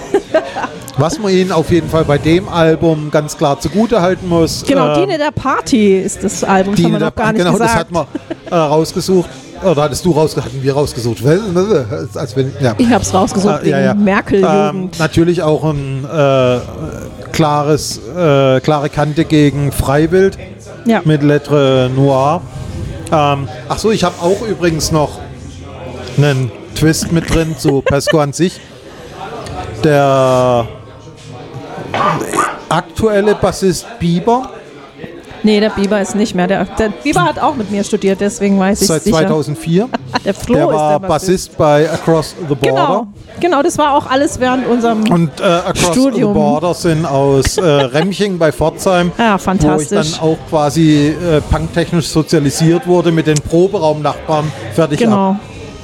Was man ihnen auf jeden Fall bei dem Album ganz klar zugutehalten muss. Genau, äh, Diene der Party ist das Album, das haben wir Diene noch der- gar nicht genau, gesagt. das hat man äh, rausgesucht. Oder hattest du rausgesucht? Hatten wir rausgesucht? Als wenn, ja. Ich habe es rausgesucht Äh, wegen ja, ja. Merkel-Jugend. Ähm, natürlich auch ein äh, klares, äh, klare Kante gegen Freiwild Ja. mit Lettre Noir. Ähm, ach so, ich habe auch übrigens noch einen Twist mit drin zu Pesco an sich. Der aktuelle Bassist Bieber, Nee, der Bieber ist nicht mehr. Der, der Bieber hat auch mit mir studiert, deswegen weiß ich seit sicher. zweitausendvier. Der Flo Der ist war der Bassist. Bassist bei Across the Border. Genau, genau, das war auch alles während unserem... Und äh, Across Studium. the Border sind aus äh, Remching bei Pforzheim, Ja, wo ich fantastisch. dann auch quasi äh, punktechnisch sozialisiert wurde, mit den Proberaumnachbarn fertig ab. Genau.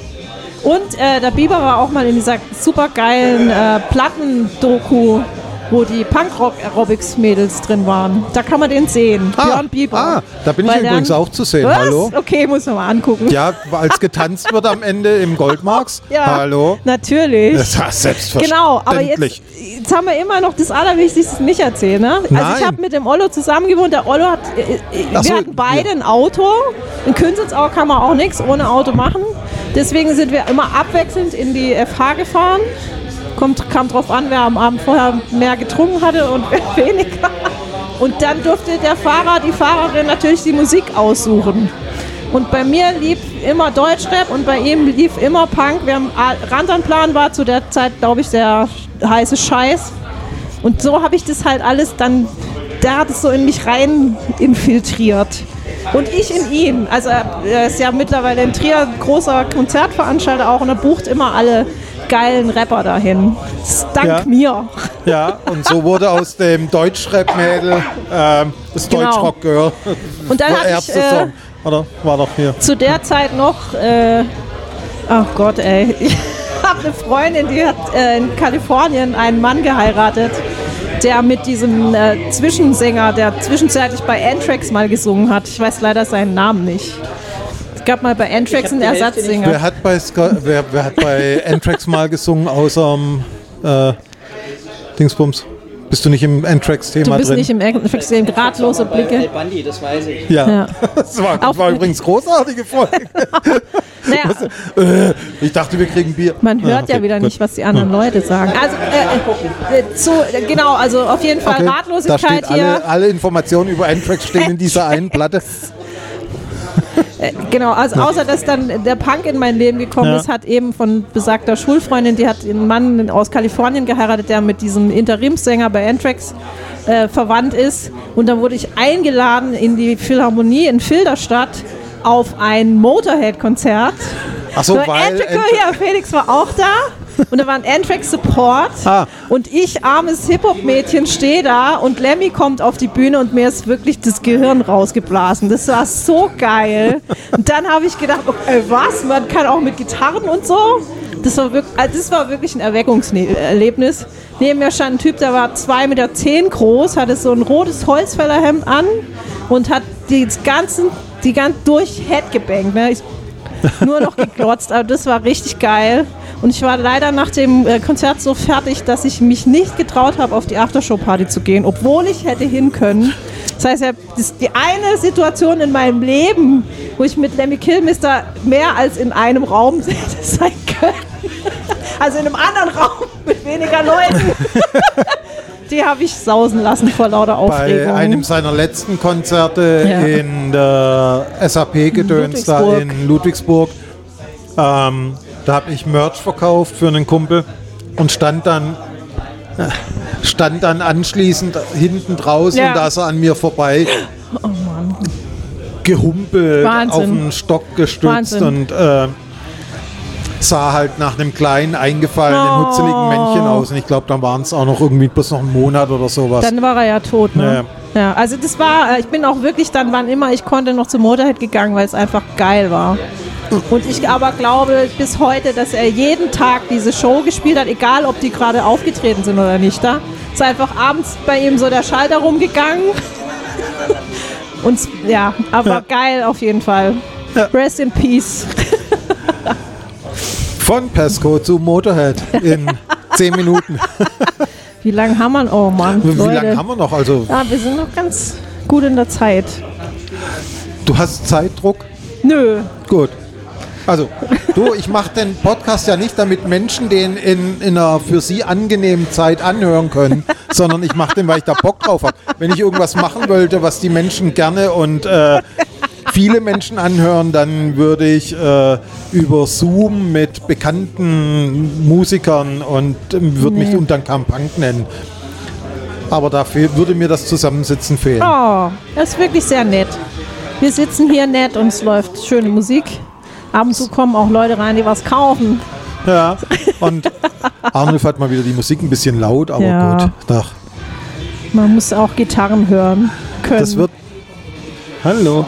Und äh, der Bieber war auch mal in dieser supergeilen äh, Platten-Doku, wo die Punkrock-Aerobics-Mädels drin waren. Da kann man den sehen. Ah, Björn Bieber. ah, da bin ich Weil übrigens dann- auch zu sehen. Was? Hallo? Okay, muss man mal angucken. Ja, als getanzt wird am Ende im Goldmarks. Ja, Hallo? natürlich. Das ist selbstverständlich. Genau, aber jetzt, jetzt haben wir immer noch das Allerwichtigste nicht erzählt. Ne? Also Nein. ich habe mit dem Ollo zusammen gewohnt. Der Ollo hat, äh, äh, Ach wir so, hatten beide ja. ein Auto. In Künzelsau kann man auch nichts ohne Auto machen. Deswegen sind wir immer abwechselnd in die F H gefahren. Kommt, kam drauf an, wer am Abend vorher mehr getrunken hatte und wer weniger. Und dann durfte der Fahrer, die Fahrerin natürlich die Musik aussuchen. Und bei mir lief immer Deutschrap und bei ihm lief immer Punk. Wir haben, Rantanplan war zu der Zeit, glaube ich, der heiße Scheiß. Und so habe ich das halt alles dann, der hat es so in mich rein infiltriert. Und ich in ihn. Also er ist ja mittlerweile in Trier ein großer Konzertveranstalter auch und er bucht immer alle geilen Rapper dahin. Das ist dank Ja. mir. Ja, und so wurde aus dem Deutschrap-Mädel ähm, das Genau. Deutschrock-Girl. Und dann War hatte ich erste äh, Song. Oder? War doch hier. zu der Zeit noch, äh, ach Gott ey, ich habe eine Freundin, die hat äh, in Kalifornien einen Mann geheiratet, der mit diesem äh, Zwischensänger, der zwischenzeitlich bei Anthrax mal gesungen hat. Ich weiß leider seinen Namen nicht. Es gab mal bei Anthrax einen die Hälfte nicht. Ersatzsänger. Wer hat bei, Ska wer, wer hat bei Anthrax mal gesungen, außer äh, Dingsbums? Bist du nicht im Anthrax-Thema Du bist drin? nicht im Anthrax, ratlose Bei Blicke. El Bandi, das weiß ich. ja. Ja. Das war, Auf- war übrigens großartige Folge. Naja, äh, ich dachte, wir kriegen Bier. man hört Ah, okay, ja wieder gut. nicht, was die anderen Leute sagen. Also, äh, äh, zu, äh, genau, also auf jeden Fall Okay, da Ratlosigkeit steht hier. alle, alle Informationen über Anthrax stehen in dieser einen Platte. Genau, also außer dass dann der Punk in mein Leben gekommen Ja. ist, hat eben von besagter Schulfreundin, die hat einen Mann aus Kalifornien geheiratet, der mit diesem Interimssänger bei Anthrax äh, verwandt ist. Und dann wurde ich eingeladen in die Philharmonie in Filderstadt auf ein Motorhead-Konzert. Ach so, so, weil Anthrax, ja, Felix war auch da. Und da war ein Anthrax Support Ah. und ich, armes Hip-Hop-Mädchen, stehe da und Lemmy kommt auf die Bühne und mir ist wirklich das Gehirn rausgeblasen. Das war so geil. Und dann habe ich gedacht, okay, was, man kann auch mit Gitarren und so. Das war wirklich, also das war wirklich ein Erweckungserlebnis. Neben mir stand ein Typ, der war zwei Meter zehn groß, hatte so ein rotes Holzfällerhemd an und hat die ganzen, die ganz durch Head gebankt. Ne? Ich, nur noch geglotzt, aber das war richtig geil. Und ich war leider nach dem äh, Konzert so fertig, dass ich mich nicht getraut habe, auf die Aftershow-Party zu gehen, obwohl ich hätte hin können. Das heißt, ja, das ist die eine Situation in meinem Leben, wo ich mit Lemmy Kilmister mehr als in einem Raum hätte sein können. Also in einem anderen Raum mit weniger Leuten. Die habe ich sausen lassen vor lauter Aufregung. Bei einem seiner letzten Konzerte Ja. in der S A P-Gedöns da Ludwigsburg. in Ludwigsburg, ähm, da habe ich Merch verkauft für einen Kumpel und stand dann äh, stand dann anschließend hinten draußen Ja. und da ist er an mir vorbei Oh Mann. gehumpelt, Wahnsinn. auf den Stock gestützt Wahnsinn. und äh, sah halt nach einem kleinen, eingefallenen, Oh. hutzeligen Männchen aus. Und ich glaube, dann waren es auch noch irgendwie bloß noch einen Monat oder sowas. Dann war er ja tot, ne? Ja. Ja, also das war, äh, ich bin auch wirklich dann, wann immer ich konnte, noch zum Motorhead gegangen, weil es einfach geil war. Und ich aber glaube bis heute, dass er jeden Tag diese Show gespielt hat, egal ob die gerade aufgetreten sind oder nicht. Da ist einfach abends bei ihm so der Schalter rumgegangen. Und ja, aber Ja. geil auf jeden Fall. Ja. Rest in Peace. Von Pesco zu Motorhead in zehn Minuten. Wie lange haben wir? Oh Mann, Wie Leute. lange haben wir noch? Also, Ja, wir sind noch ganz gut in der Zeit. du hast Zeitdruck? Nö. Gut. Also, du, ich mache den Podcast ja nicht, damit Menschen den in, in einer für sie angenehmen Zeit anhören können, sondern ich mache den, weil ich da Bock drauf habe. Wenn ich irgendwas machen wollte, was die Menschen gerne und äh, viele Menschen anhören, dann würde ich äh, über Zoom mit bekannten Musikern und äh, würde mich Nee. unter Punk nennen. Aber dafür würde mir das Zusammensitzen fehlen. Oh, das ist wirklich sehr nett. Wir sitzen hier nett und es läuft schöne Musik. Ab und zu kommen auch Leute rein, die was kaufen. Ja, und Arnulf hat mal wieder die Musik ein bisschen laut, aber Ja. gut. Doch. Man muss auch Gitarren hören können. Das wird. Hallo.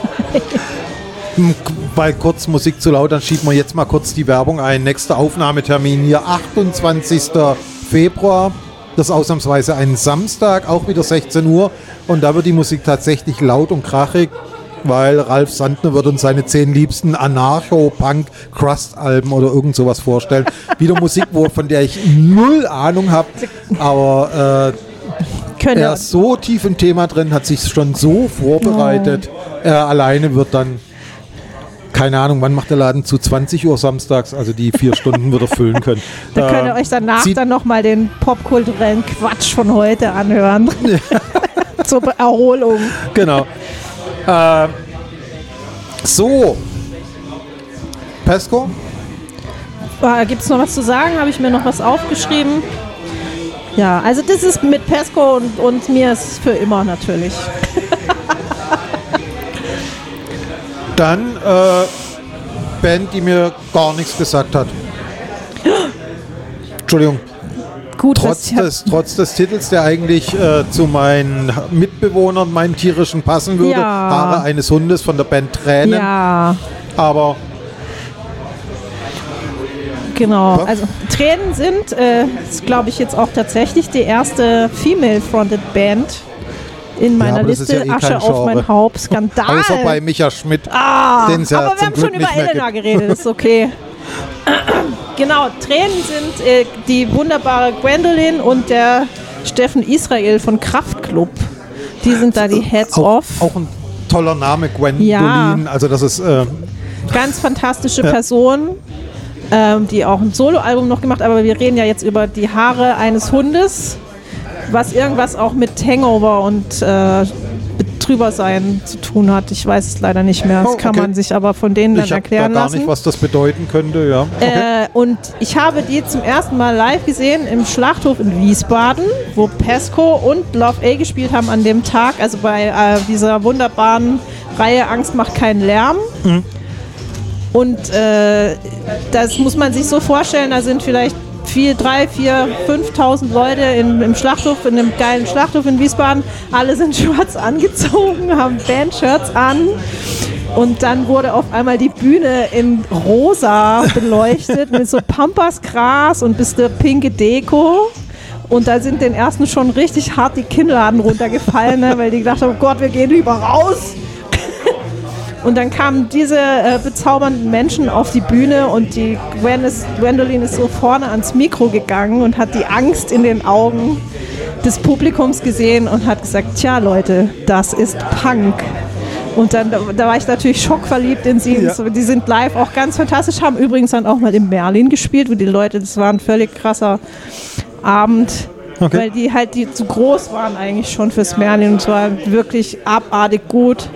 Weil kurz Musik zu laut, dann schieben wir jetzt mal kurz die Werbung ein. Nächster Aufnahmetermin hier, achtundzwanzigster Februar. Das ist ausnahmsweise ein Samstag, auch wieder sechzehn Uhr. Und da wird die Musik tatsächlich laut und krachig, weil Ralf Sandner wird uns seine zehn liebsten Anarcho-Punk-Crust-Alben oder irgend sowas vorstellen. Wieder Musik, wo, von der ich null Ahnung habe, aber äh, Können er ist so tief im Thema drin, hat sich schon so vorbereitet. Er alleine wird dann, keine Ahnung, wann macht der Laden zu? zwanzig Uhr samstags, also die vier Stunden wird er füllen können. Da könnt ihr Äh, euch danach zieht- dann nochmal den popkulturellen Quatsch von heute anhören. Zur Erholung. Genau. Äh, so. Pesco? Gibt es noch was zu sagen? Habe ich mir noch was aufgeschrieben? Ja, also das ist mit Pesco und, und mir ist für immer natürlich. Dann äh, Band, die mir gar nichts gesagt hat. Entschuldigung. Gut, Trotz dass des, trotz des Titels, der eigentlich äh, zu meinen Mitbewohnern, meinen tierischen passen würde. Ja. Haare eines Hundes von der Band Tränen. ja, Aber genau. Was? Also Tränen sind, äh, ist glaube ich jetzt auch tatsächlich die erste female-fronted Band in meiner aber das ist Liste. ja eh Asche kein auf mein Genre. Haupt. Skandal. außer bei Micha Schmidt. Ah, den es ja aber wir zum haben Glück schon über nicht mehr Elena gibt. geredet, ist okay. Genau, Tränen sind äh, die wunderbare Gwendolyn und der Steffen Israel von Kraftklub. Die sind da die Heads Auch, off. auch ein toller Name, Gwendolyn. Ja. Also das ist äh, Ganz fantastische Ja. Person, ähm, die auch ein Soloalbum noch gemacht hat. Aber wir reden ja jetzt über die Haare eines Hundes, was irgendwas auch mit Hangover und äh, drüber sein zu tun hat. Ich weiß es leider nicht mehr. Das Oh, kann okay. man sich aber von denen dann Ich habe erklären da gar lassen. nicht, was das bedeuten könnte. Ja. Okay. Äh, und ich habe die zum ersten Mal live gesehen im Schlachthof in Wiesbaden, wo Pesco und Love A gespielt haben an dem Tag, also bei äh, dieser wunderbaren Reihe Angst macht keinen Lärm. Mhm. Und äh, das muss man sich so vorstellen, da sind vielleicht vier, drei, vier, fünftausend Leute in, im Schlachthof, in einem geilen Schlachthof in Wiesbaden. Alle sind schwarz angezogen, haben Bandshirts an. Und dann wurde auf einmal die Bühne in rosa beleuchtet mit so Pampasgras und bis der pinke Deko. Und da sind den ersten schon richtig hart die Kinnladen runtergefallen, ne, weil die gedacht haben, oh Gott, wir gehen lieber raus. Und dann kamen diese äh, bezaubernden Menschen auf die Bühne und die Gwen ist, Gwendoline ist so vorne ans Mikro gegangen und hat die Angst in den Augen des Publikums gesehen und hat gesagt, tja Leute, das ist Punk. Und dann, da, da war ich natürlich schockverliebt in sie. Ja. So, die sind live auch ganz fantastisch, haben übrigens dann auch mal in Merlin gespielt, wo die Leute, das war ein völlig krasser Abend. Okay. Weil die halt die zu groß waren eigentlich schon fürs Merlin und es war wirklich abartig gut.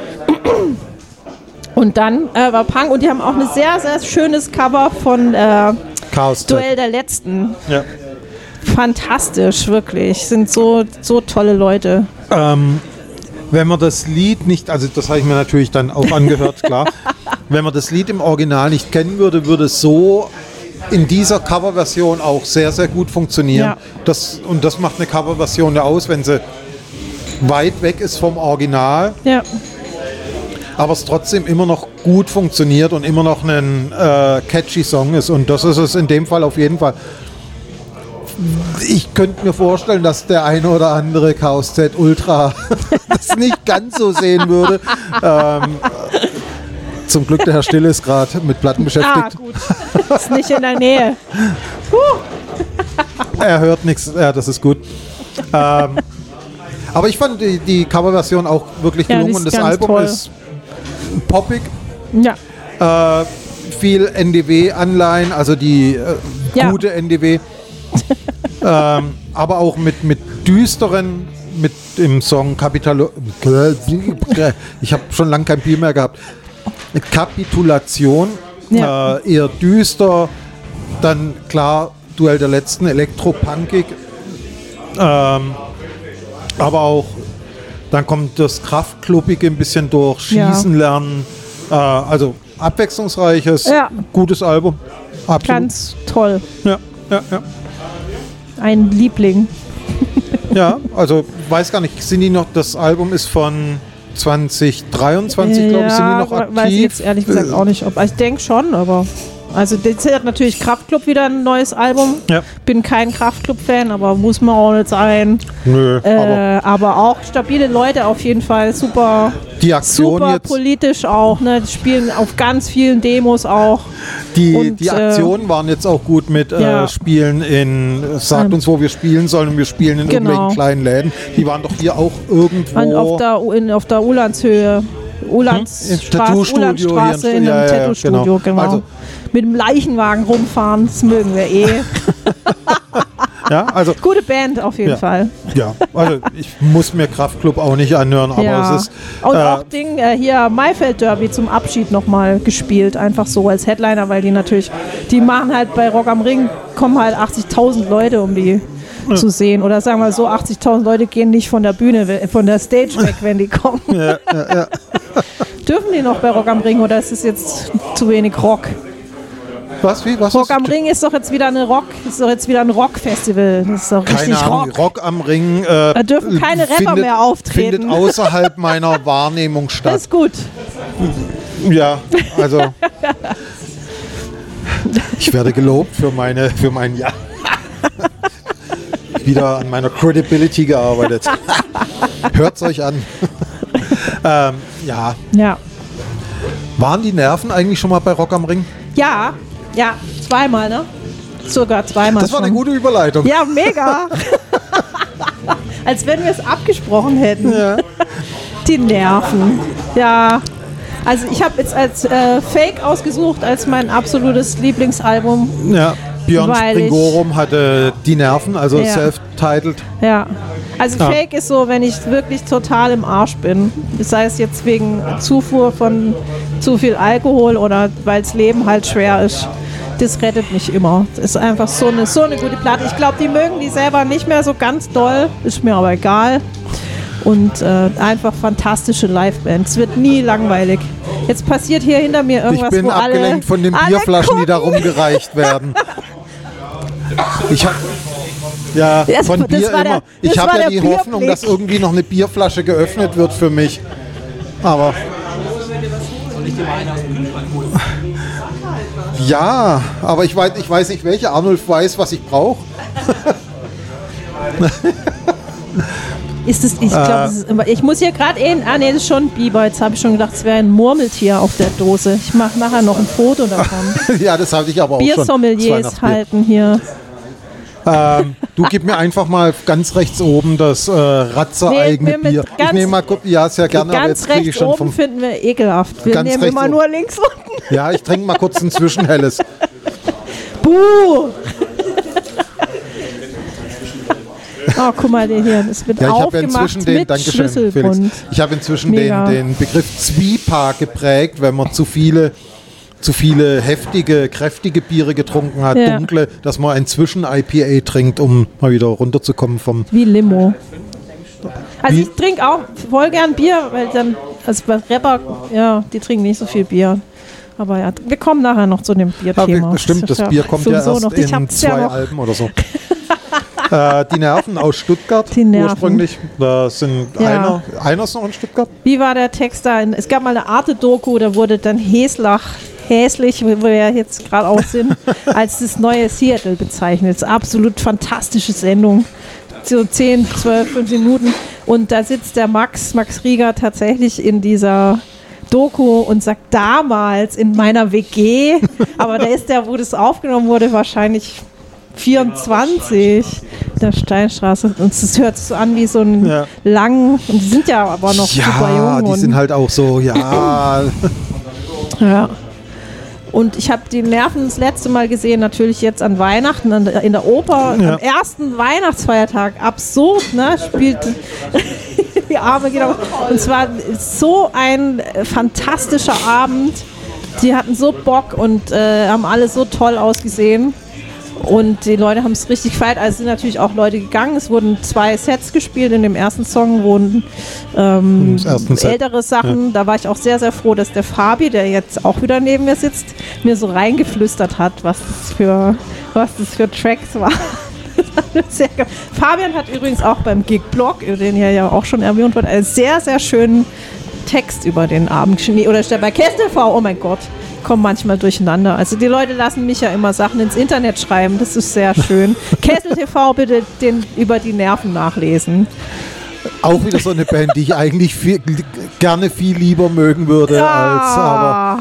Und dann äh, war Punk und die haben auch ein sehr, sehr schönes Cover von äh, Chaos Duell der Letzten. Ja. Fantastisch, wirklich. Sind so, so tolle Leute. Ähm, wenn man das Lied nicht, also das habe ich mir natürlich dann auch angehört, klar. Wenn man das Lied im Original nicht kennen würde, würde es so in dieser Coverversion auch sehr, sehr gut funktionieren. Ja. Das, und das macht eine Coverversion ja aus, wenn sie weit weg ist vom Original, Ja. aber es trotzdem immer noch gut funktioniert und immer noch ein äh, catchy Song ist. Und das ist es in dem Fall auf jeden Fall. Ich könnte mir vorstellen, dass der eine oder andere Chaos Z Ultra das nicht ganz so sehen würde. Ähm, zum Glück, der Herr Stille ist gerade mit Platten Ah, beschäftigt. gut. Ist nicht in der Nähe. Er hört nichts, ja, das ist gut. Ähm, aber ich fand die, die Coverversion auch wirklich Ja, die gelungen. ist Und das ganz Album toll. ist poppig. Ja. Äh, viel N D W-Anleihen, also die äh, Ja. gute N D W. ähm, aber auch mit, mit düsteren, mit dem Song Kapitalo... Ich habe schon lange kein Bier mehr gehabt. Kapitulation, Ja. äh, eher düster. Dann klar, Duell der Letzten, elektropunkig. Ähm, aber auch, dann kommt das Kraftklubige ein bisschen durch, Schießen Ja. lernen. Äh, also abwechslungsreiches, Ja. gutes Album. Absolut. Ganz toll. Ja, ja, ja. Ein Liebling. Ja, also weiß gar nicht, sind die noch, das Album ist von zwanzig dreiundzwanzig, glaube ich, sind die noch aktiv? Weiß ich jetzt ehrlich gesagt auch nicht, ob. Ich denke schon, aber. Also, das hat natürlich Kraftklub wieder ein neues Album. Ja. Bin kein Kraftklub-Fan, aber muss man auch nicht sein. Nö, Äh, aber aber auch stabile Leute auf jeden Fall. Super, die Aktion super jetzt, politisch auch. Ne? Die spielen auf ganz vielen Demos auch. die, und, die äh, Aktionen waren jetzt auch gut mit ja. äh, Spielen in, sagt Ähm, uns, wo wir spielen sollen und wir spielen in genau. irgendwelchen kleinen Läden. Die waren doch hier auch irgendwo. An, auf der, U- in, auf der Ulandshöhe. Ulandsstraße, Tattoo-Studio Ulandstraße hier in in- einem ja, ja, Tattoo-Studio, genau. genau. Also- Mit dem Leichenwagen rumfahren, das mögen wir eh. Ja, also, Gute Band auf jeden Ja. Fall. ja, also ich muss mir Kraftklub auch nicht anhören, aber Ja. es ist. Und äh, auch Ding, äh, hier Maifeld Derby zum Abschied nochmal gespielt, einfach so als Headliner, weil die natürlich, die machen halt bei Rock am Ring, kommen halt achtzigtausend Leute, um die zu sehen. Oder sagen wir so, achtzigtausend Leute gehen nicht von der Bühne, we- von der Stage weg, wenn die kommen. ja, ja, ja. Dürfen die noch bei Rock am Ring oder ist es jetzt zu wenig Rock? Was, wie, was Rock ist? am Ring ist doch jetzt wieder eine Rock, ist doch jetzt wieder ein Rockfestival. Das ist doch Keine richtig Ahnung, Rock. Rock am Ring. Äh, Da dürfen keine Rapper findet, mehr auftreten. Findet außerhalb meiner Wahrnehmung Das statt. ist gut. Ja, also. Ich werde gelobt für meine, für mein Jahr. Wieder an meiner Credibility gearbeitet. Hört's euch an. ähm, ja. Ja. Waren die Nerven eigentlich schon mal bei Rock am Ring? Ja, ja, zweimal, ne? Sogar zweimal. Das war schon. eine gute Überleitung. Ja, mega. Als wenn wir es abgesprochen hätten. Ja. Die Nerven. Ja. Also ich habe jetzt als äh, Fake ausgesucht als mein absolutes Lieblingsalbum. Ja. Björn Weil ich- Springorum hatte Die Nerven, also Ja. self-titled. Ja. Also Ja. Fake ist so, wenn ich wirklich total im Arsch bin. Sei es jetzt wegen Zufuhr von zu viel Alkohol oder weil das Leben halt schwer ist. Das rettet mich immer. Das ist einfach so eine, so eine gute Platte. Ich glaube, die mögen die selber nicht mehr so ganz doll. Ist mir aber egal. Und äh, einfach fantastische Liveband. Es wird nie langweilig. Jetzt passiert hier hinter mir irgendwas, Ich bin wo abgelenkt alle, von den alle Bierflaschen, die da gucken. rumgereicht werden. Ich hab, ja, Das- von das Bier war der- immer. Ich das habe war ja der die Hoffnung, Bierblick. dass irgendwie noch eine Bierflasche geöffnet wird für mich. Aber ja, aber ich weiß, ich weiß nicht, welche. Arnulf weiß, was ich brauche. Ist es, ich glaube, es ist immer. Ich muss hier gerade eh. Ah, nee, das ist schon ein Biber. Jetzt habe ich schon gedacht, es wäre ein Murmeltier auf der Dose. Ich mache nachher noch ein Foto davon. Ja, das hatte ich aber auch schon. Das Biersommeliers Weihnachtsbier. halten hier. Ähm, du gib mir einfach mal ganz rechts oben das äh, Ratzer Nee, eigene wir mit Bier. Ich ganz- nehme mal, guck, ja, sehr gerne, aber Ganz jetzt kriege ich rechts schon oben vom. finden wir ekelhaft. Wir Ganz nehmen rechts immer oben. nur links unten. Ja, ich trinke mal kurz ein Zwischenhelles. Buh! Oh, guck mal, den hier. Das wird Ja, ich habe aufgemacht inzwischen den, mit Dankeschön, Felix. Schlüsselbund. Ich habe inzwischen den, Mega. den Begriff Zwiepa geprägt, wenn man zu viele, zu viele heftige, kräftige Biere getrunken hat, Ja. dunkle, dass man ein Zwischen-I P A trinkt, um mal wieder runterzukommen vom. Wie Limo. Also Wie- ich trinke auch voll gern Bier, weil dann, also bei Rapper, ja, die trinken nicht so viel Bier. Aber ja, wir kommen nachher noch zu dem Ja, Bierthema. wir- stimmt, das ist Bier kommt ja sowieso erst noch. Ich in hab's zwei ja noch. Alben oder so. äh, die Nerven aus Stuttgart Die Nerven. ursprünglich. Da sind Ja. einer, einer ist noch in Stuttgart. Wie war der Text da? Es gab mal eine Arte-Doku, da wurde dann Heslach, häslich, wo wir ja jetzt gerade auch sind, als das neue Seattle bezeichnet. Das ist absolut fantastische Sendung. So zehn, zwölf, fünf Minuten. Und da sitzt der Max, Max Rieger tatsächlich in dieser Doku und sagt, damals in meiner W G, aber da ist der, wo das aufgenommen wurde, wahrscheinlich vierundzwanzig, der Steinstraße. Und es hört sich so an wie so ein Ja. lang, und die sind ja aber noch super Ja, jung. die und, sind halt auch so, ja. ja. Und ich habe die Nerven das letzte Mal gesehen, natürlich jetzt an Weihnachten an der, in der Oper, Ja. am ersten Weihnachtsfeiertag. Absurd, ne? Spielt die Arme geht auf. Und zwar so ein äh, fantastischer Abend. Die hatten so Bock und äh, haben alle so toll ausgesehen. Und die Leute haben es richtig gefeiert. Also sind natürlich auch Leute gegangen. Es wurden zwei Sets gespielt. In dem ersten Song wurden ähm, Im ersten Set. ältere Sachen. Da war ich auch sehr, sehr froh, dass der Fabi, der jetzt auch wieder neben mir sitzt, mir so reingeflüstert hat, was das für, was das für Tracks waren. Sehr ge- Fabian hat übrigens auch beim Gig-Blog, den hier ja auch schon erwähnt wird, einen sehr, sehr schönen Text über den Abend geschrieben. Oder steht bei Kest T V, oh mein Gott, kommen manchmal durcheinander. Also die Leute lassen mich ja immer Sachen ins Internet schreiben, das ist sehr schön. Kessel T V, bitte den über die Nerven nachlesen. Auch wieder so eine Band, die ich eigentlich viel, gerne viel lieber mögen würde, als aber.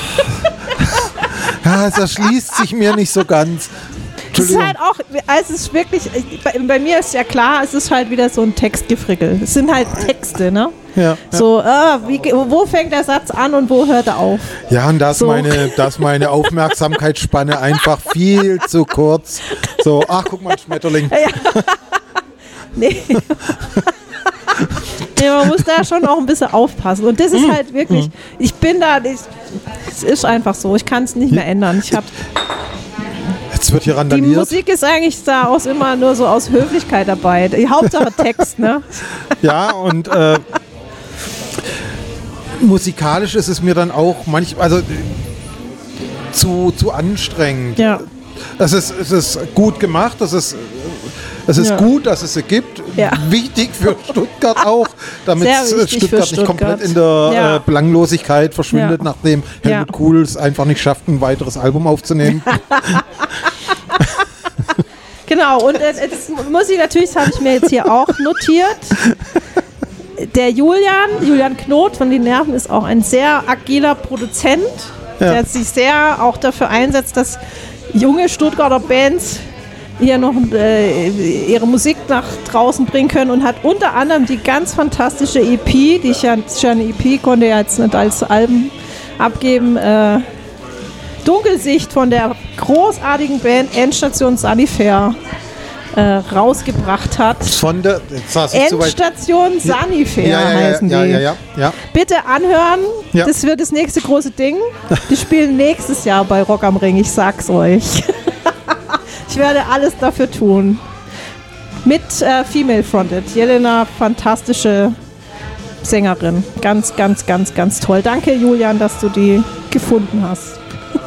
Ja, es erschließt sich mir nicht so ganz. Es ist Entschuldigung. halt auch, also es ist wirklich, bei, bei mir ist ja klar, es ist halt wieder so ein Textgefrickel. Es sind halt Texte, ne? Ja, So, ah, wie, ge- wo fängt der Satz an und wo hört er auf? ja, und da ist So. meine, da ist meine Aufmerksamkeitsspanne einfach viel zu kurz. So, ach, guck mal, ein Schmetterling. Nee. Nee, man muss da schon auch ein bisschen aufpassen. Und das ist halt wirklich, ich bin da, ich, es ist einfach so, ich kann es nicht mehr ändern. Ich hab, Jetzt wird hier die randaliert. Musik ist eigentlich da aus immer nur so aus Höflichkeit dabei. Die Hauptsache Text, ne? Ja, und äh, musikalisch ist es mir dann auch manchmal, also äh, zu, zu anstrengend. Ja. Es ist, es ist gut gemacht, es ist, es ist Ja. gut, dass es sie gibt. Ja. Wichtig für Stuttgart auch, damit Sehr äh, wichtig für Stuttgart nicht komplett Stuttgart. in der Ja. äh, Belanglosigkeit verschwindet, Ja. nachdem Helmut Ja. Kohl es einfach nicht schafft, ein weiteres Album aufzunehmen. Genau, und äh, das muss ich natürlich, das habe ich mir jetzt hier auch notiert. Der Julian, Julian Knot von den Nerven, ist auch ein sehr agiler Produzent, Ja. der sich sehr auch dafür einsetzt, dass junge Stuttgarter Bands hier noch äh, ihre Musik nach draußen bringen können und hat unter anderem die ganz fantastische E P, die ich ja, das ist ja eine E P, konnte ja jetzt nicht als Alben abgeben, äh, Dunkelsicht von der großartigen Band Endstation Sunnyfair äh, rausgebracht hat. Von der jetzt saß ich zu weit. Endstation Sanifair ja, ja, ja, heißen ja, die. ja, ja, ja. Bitte anhören, Ja. das wird das nächste große Ding. Die spielen nächstes Jahr bei Rock am Ring, ich sag's euch. Ich werde alles dafür tun. Mit äh, Female Fronted. Jelena, fantastische Sängerin. Ganz, ganz, ganz, ganz toll. Danke, Julian, dass du die gefunden hast.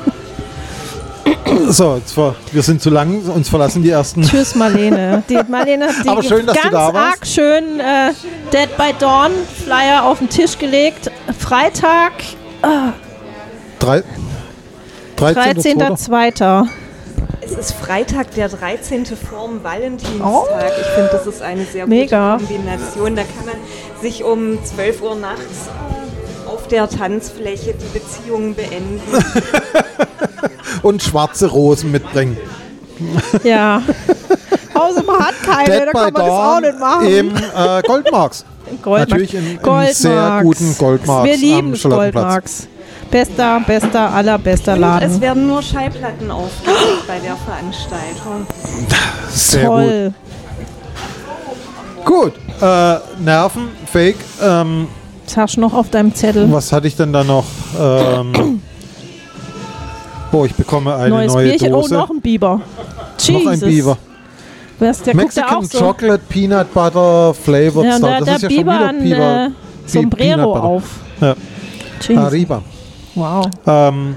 So, jetzt war, wir sind zu lang, uns verlassen die ersten. Tschüss, Marlene. Die Marlene hat die Aber schön, dass du ganz da warst. arg schön äh, Dead by Dawn Flyer auf den Tisch gelegt. Freitag, Drei, dreizehnter dreizehnter zweiter Es ist Freitag, der dreizehnte vorm Valentinstag. Oh. Ich finde, das ist eine sehr Mega. gute Kombination. Da kann man sich um zwölf Uhr nachts auf der Tanzfläche die Beziehung beenden. Und schwarze Rosen mitbringen. Ja. Außer man hat keine, Dead da by kann man das auch Dawn nicht machen. im äh, Goldmarks. Goldmarks. Natürlich in, in Goldmarks. sehr guten Goldmarks. Wir lieben am es, Charlottenplatz. Goldmarks. Bester, bester, allerbester Und es Laden. werden nur Schallplatten aufgelegt bei der Veranstaltung. Sehr Toll. gut. Gut, äh, Nerven, Fake. Ähm, Was hast du noch auf deinem Zettel? was hatte ich denn da noch? Ähm, oh, ich bekomme eine Neues neue Bierchen. Dose. Oh, noch ein Biber. Jesus. Noch ein Biber. Was, der guckt da Mexican auch so. Chocolate Peanut Butter Flavored Ja, Stout. da, Das der ist ja Biber schon ein wieder Biber. äh, Sombrero Peanut Butter. auf. Ja. Jesus. Arriba. Wow. Ähm,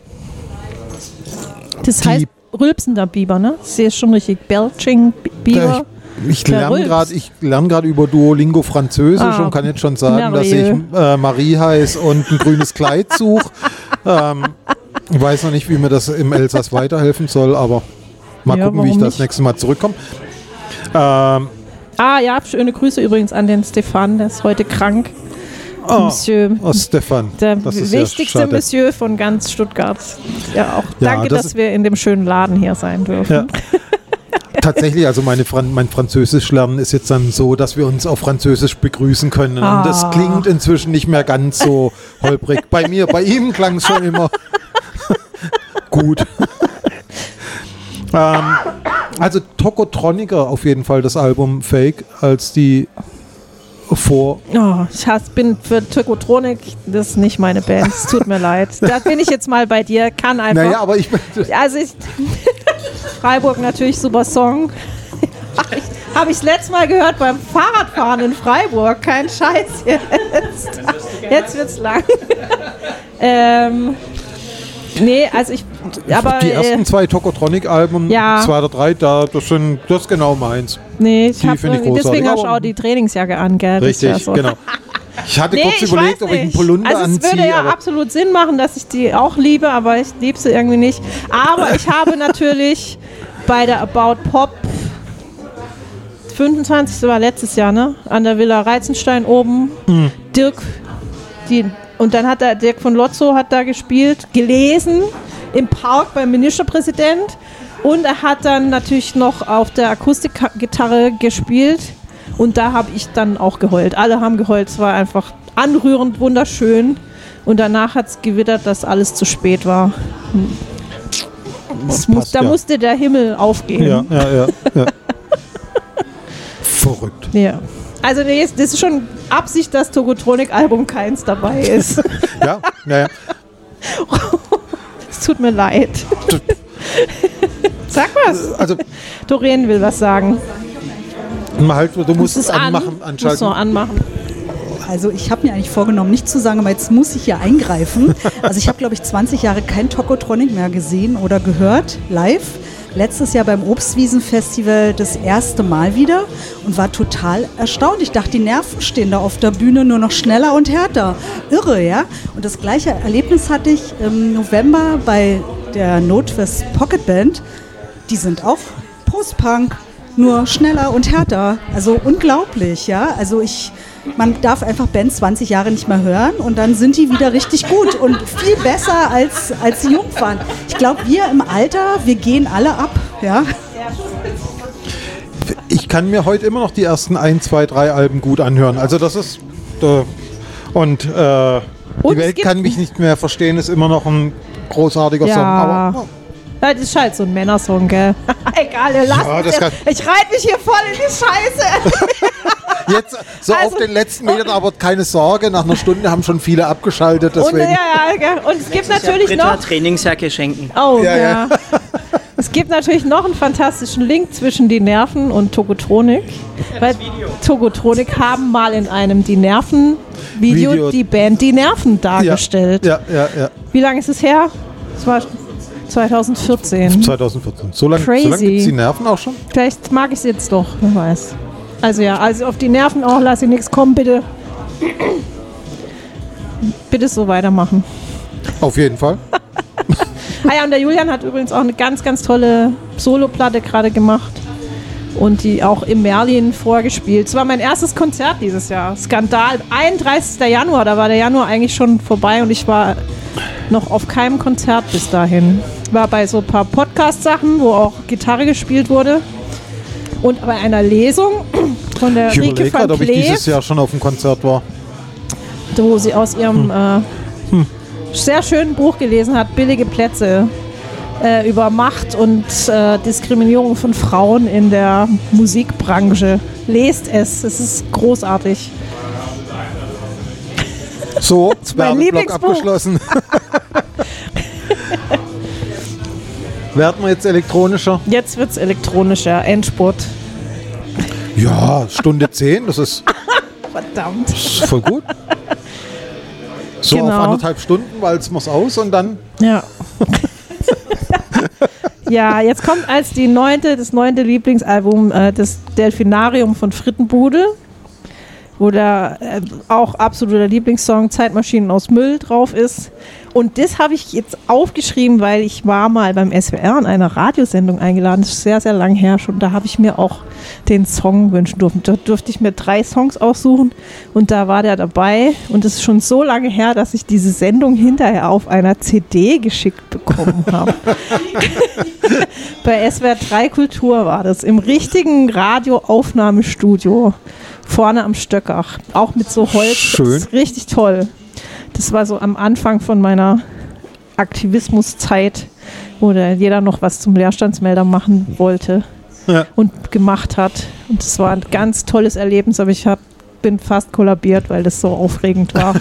Das die- heißt rülpsender Biber, ne? Das ist schon richtig. Belching B- Biber. ich ich Der lerne rülpst. gerade ich lerne gerade über Duolingo Französisch Ah, und kann jetzt schon sagen, dass ich merveilleux. äh, Marie heiße und ein grünes Kleid suche. ähm, ich weiß noch nicht, wie mir das im Elsass weiterhelfen soll, aber mal Ja, gucken, wie ich warum das nicht? nächste Mal zurückkomme. Ähm, Ah ja, schöne Grüße übrigens an den Stefan, der ist heute krank. oh, Monsieur. oh, Stefan. Der das ist ja wichtigste schade. Monsieur von ganz Stuttgart. Ja, auch Ja, danke, das dass ist- wir in dem schönen Laden hier sein dürfen. Ja. Tatsächlich, also meine Fran mein Französisch lernen ist jetzt dann so, dass wir uns auf Französisch begrüßen können. Ah. Und das klingt inzwischen nicht mehr ganz so holprig. Bei mir, bei ihm klang es schon immer gut. ähm, also Tokotroniker auf jeden Fall das Album Fake als die vor. Oh, ich hasse, bin für Tokotronik, das ist nicht meine Band. Es tut mir leid. Da bin ich jetzt mal bei dir. Kann einfach. Naja, aber ich Also ich, Freiburg natürlich super Song. Habe ich das letzte Mal gehört beim Fahrradfahren in Freiburg. Kein Scheiß jetzt. Jetzt wird's lang. ähm, nee, also ich. Aber die ersten äh, zwei Tokotronic-Alben, ja. zwei oder drei, da, das sind das ist genau meins. nee, ich die hab finde ich irgendwie, deswegen großartig, hast du aber- auch die Trainingsjacke an, gell? Das ist Richtig, ja so. genau. Ich hatte Nee, kurz ich überlegt, weiß ob ich einen nicht. Polunder also es anziehe. würde ja aber absolut Sinn machen, dass ich die auch liebe, aber ich liebe sie irgendwie nicht. Aber ich habe natürlich bei der About Pop fünfundzwanzigste war letztes Jahr, ne? An der Villa Reizenstein oben. Mhm. Dirk, die, und dann hat der Dirk von Lotzo hat da gespielt, gelesen im Park beim Ministerpräsident. Und er hat dann natürlich noch auf der Akustikgitarre gespielt. Und da habe ich dann auch geheult. Alle haben geheult. Es war einfach anrührend, wunderschön. Und danach hat es gewittert, dass alles zu spät war. Es muss, passt da ja. musste der Himmel aufgehen. Ja, ja, ja. ja. Verrückt. Ja. Also nee, das ist schon Absicht, dass Tokotronik-Album keins dabei ist. Ja, ja, ja. Es tut mir leid. Sag was. Also, Doreen will was sagen. mal halt, du musst Es es ist an. anmachen, Musst anschalten. du anmachen. Also ich habe mir eigentlich vorgenommen, nichts zu sagen, aber jetzt muss ich hier eingreifen. Also ich habe, glaube ich, zwanzig Jahre kein Tokotronic mehr gesehen oder gehört, live. Letztes Jahr beim Obstwiesen-Festival das erste Mal wieder und war total erstaunt. Ich dachte, die Nerven stehen da auf der Bühne nur noch schneller und härter. Irre, ja? Und das gleiche Erlebnis hatte ich im November bei der Notwest Pocket Band. Die sind auch Post-Punk, nur schneller und härter. Also unglaublich, ja? Also ich... Man darf einfach Bands zwanzig Jahre nicht mehr hören und dann sind die wieder richtig gut und viel besser als, als die jung waren. Ich glaube, wir im Alter, wir gehen alle ab. Ja? Ich kann mir heute immer noch die ersten ein, zwei, drei Alben gut anhören. Also das ist... Äh, und äh, Und die es Welt gibt- kann mich nicht mehr verstehen, ist immer noch ein großartiger Ja. Song. Aber oh, Das ist halt so ein Männersong, gell? Egal, wir lassen Ja, das es kann- jetzt. Ich reite mich hier voll in die Scheiße. Jetzt so Also- auf den letzten Metern, aber keine Sorge, nach einer Stunde haben schon viele abgeschaltet, Und, deswegen. ja, ja, gell? Und es gibt Nächstes Jahr natürlich Britta noch... Trainingsjacke schenken. Oh, Ja, ja. ja. Es gibt natürlich noch einen fantastischen Link zwischen Die Nerven und Togotronik. Weil Togotronik haben mal in einem Die Nerven-Video Video. die Band Die Nerven dargestellt. Ja, ja, ja. Wie lange ist es her? Es war zwanzig vierzehn. zwanzig vierzehn. So lange so Crazy. lang gibt es die Nerven auch schon? Vielleicht mag ich es jetzt doch, wer weiß. Also ja, also auf die Nerven auch, lass ich nichts kommen, bitte. Bitte so weitermachen. Auf jeden Fall. Ah ja, und der Julian hat übrigens auch eine ganz, ganz tolle Soloplatte gerade gemacht. Und die auch im Merlin vorgespielt. Es war mein erstes Konzert dieses Jahr. Skandal. einunddreißigster Januar, da war der Januar eigentlich schon vorbei und ich war noch auf keinem Konzert bis dahin. War bei so ein paar Podcast-Sachen, wo auch Gitarre gespielt wurde. Und bei einer Lesung von der Ich Rike überlege van gerade, ob ich Kleef, dieses Jahr schon auf dem Konzert war. wo sie aus ihrem äh, sehr schönen Buch gelesen hat, Billige Plätze, äh, über Macht und äh, Diskriminierung von Frauen in der Musikbranche. Lest es, es ist großartig. So, mein Werbeblock Lieblingsbuch. abgeschlossen. Werden wir jetzt elektronischer? Jetzt wird's elektronischer, Endspurt. Ja, Stunde zehn, das ist, Verdammt. das ist voll gut. So Genau. auf anderthalb Stunden walzen wir es aus und dann Ja. Ja, jetzt kommt als die neunte, das neunte Lieblingsalbum äh, das Delfinarium von Frittenbude, wo da äh, auch absoluter Lieblingssong Zeitmaschinen aus Müll drauf ist. Und das habe ich jetzt aufgeschrieben, weil ich war mal beim S W R in einer Radiosendung eingeladen. Das ist sehr, sehr lang her schon. Da habe ich mir auch den Song wünschen dürfen. Da durfte ich mir drei Songs aussuchen und da war der dabei. Und das ist schon so lange her, dass ich diese Sendung hinterher auf einer C D geschickt bekommen habe. Bei S W R drei Kultur war das. Im richtigen Radioaufnahmestudio. Vorne am Stöckach. Auch mit so Holz. Schön. Das ist richtig toll. Das war so am Anfang von meiner Aktivismuszeit, wo da jeder noch was zum Leerstandsmelder machen wollte Ja. und gemacht hat. Und das war ein ganz tolles Erlebnis, aber ich hab, bin fast kollabiert, weil das so aufregend war.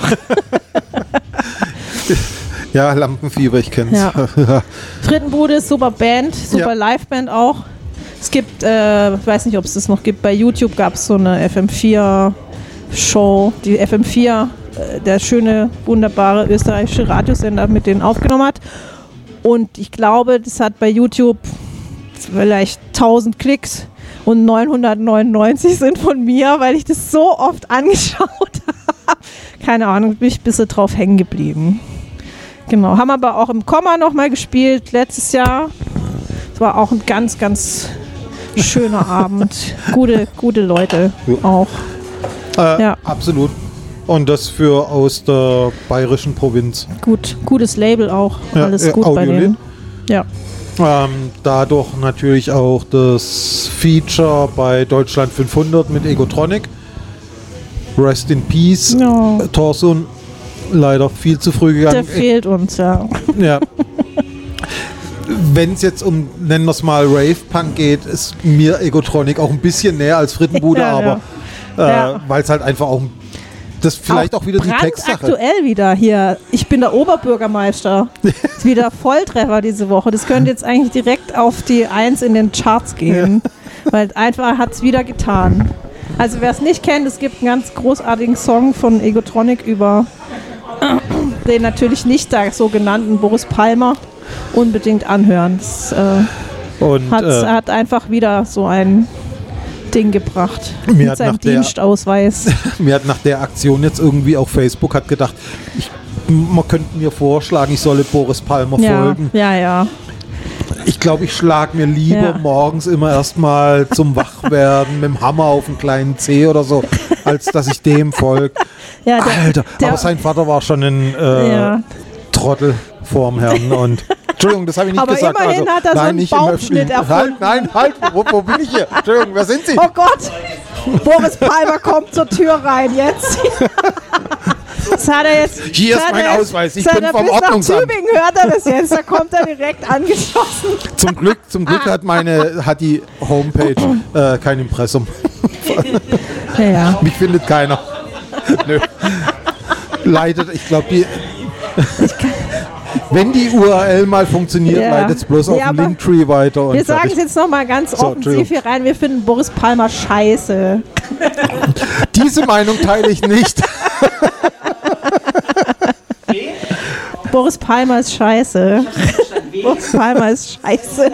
ja, Lampenfieber, ich kenn's. Ja. Frittenbude ist super Band, super Ja. Liveband auch. Es gibt, äh, ich weiß nicht, ob es das noch gibt, bei YouTube gab es so eine F M vier Show, die F M vier, äh, der schöne, wunderbare österreichische Radiosender, mit denen aufgenommen hat. Und ich glaube, das hat bei YouTube vielleicht tausend Klicks und neunhundertneunundneunzig sind von mir, weil ich das so oft angeschaut habe. Keine Ahnung, bin ich ein bisschen drauf hängen geblieben. Genau, haben aber auch im Komma nochmal gespielt, letztes Jahr. Es war auch ein ganz, ganz schöner Abend. Gute, gute Leute auch. Äh, Ja. Absolut. Und das für aus der bayerischen Provinz. Gut, gutes Label auch. Ja, Alles ja, gut bei Audiolith. denen. Ja. Ähm, dadurch natürlich auch das Feature bei Deutschland fünfhundert mit Egotronic. Rest in Peace. Ja. Äh, Thorson leider viel zu früh Der gegangen. fehlt uns, ja. Ja. Wenn es jetzt um, nennen wir es mal, Rave-Punk geht, ist mir Egotronic auch ein bisschen näher als Frittenbude, Ja, aber ja. äh, Ja. weil es halt einfach auch das vielleicht auch, wieder die Textsache. Aktuell wieder hier. Ich bin der Oberbürgermeister. Ist wieder Volltreffer diese Woche. Das könnte jetzt eigentlich direkt auf die Eins in den Charts gehen. Weil einfach hat es wieder getan. Also wer es nicht kennt, es gibt einen ganz großartigen Song von Egotronic über den natürlich nicht der sogenannten Boris Palmer unbedingt anhören. Das äh, Und hat, äh, hat einfach wieder so ein Ding gebracht. Mir Mit hat seinem nach der- Dienstausweis. mir hat nach der Aktion jetzt irgendwie auch Facebook hat gedacht, ich, man könnte mir vorschlagen, ich solle Boris Palmer Ja, folgen. ja, ja. Ich glaube, ich schlage mir lieber Ja. morgens immer erstmal zum Wachwerden mit dem Hammer auf einen kleinen Zeh oder so, als dass ich dem folge. ja der, Alter, der, aber sein Vater war schon ein äh, Ja. Trottel vorm Herrn und Entschuldigung, das habe ich nicht Aber gesagt. immerhin also, hat er so nein, einen nicht im Bauchschnitt Öffentlichen. erfunden. Halt, nein, halt, wo, wo bin ich hier? Entschuldigung, wer sind Sie? Oh Gott! Boris Palmer kommt zur Tür rein jetzt. Das hat er jetzt. Hier ist hat mein er- Ausweis, ich das hat bin er vom bis nach Ordnungsamt. Tübingen hört er das jetzt, da kommt er direkt angeschossen. Zum Glück, zum Glück hat meine, hat die Homepage äh, kein Impressum. Ja, ja. Mich findet keiner. Nö. Leitet, ich glaube, die. Wenn die U R L mal funktioniert, Ja. leitet es bloß auf Ja, den aber Linktree weiter. Und Wir sagen es fertig. jetzt nochmal ganz So, offensiv hier rein, wir finden Boris Palmer scheiße. Diese Meinung teile ich nicht. Boris Palmer ist scheiße. Boris Palmer ist scheiße.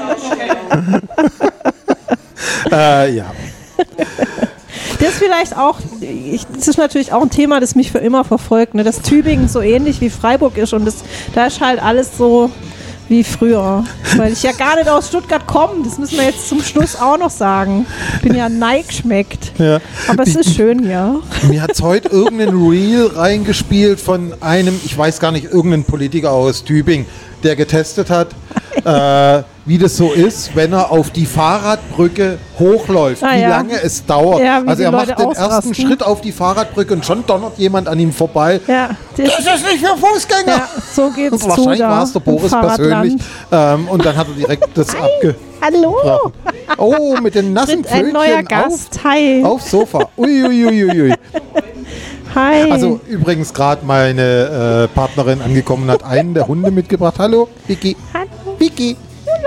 äh, ja. Das ist vielleicht auch, ich, das ist natürlich auch ein Thema, das mich für immer verfolgt, ne? Dass Tübingen so ähnlich wie Freiburg ist und das, da ist halt alles so wie früher. Weil ich ja gar nicht aus Stuttgart komme, das müssen wir jetzt zum Schluss auch noch sagen. Ich bin ja neigeschmeckt. Ja. Aber es ist schön hier. Mir hat heute irgendein Reel reingespielt von einem, ich weiß gar nicht, irgendein Politiker aus Tübingen, der getestet hat, äh, wie das so ist, wenn er auf die Fahrradbrücke hochläuft, Ah, wie ja. lange es dauert. Ja, wie also die er macht Leute den ausrasten. ersten Schritt auf die Fahrradbrücke und schon donnert jemand an ihm vorbei. Ja, das, Das ist nicht für Fußgänger! ja so geht's Und zu wahrscheinlich da war es der im Boris Fahrradland. persönlich. Ähm, und dann hat er direkt das abgebrochen. Hallo! Oh, mit den nassen Tritt ein neuer Pfötchen auf, Gast. Hi. aufs Sofa. Uiuiuiui. Hi. Also übrigens gerade meine äh, Partnerin angekommen und hat einen der Hunde mitgebracht. Hallo, Vicky. Hallo. Vicky.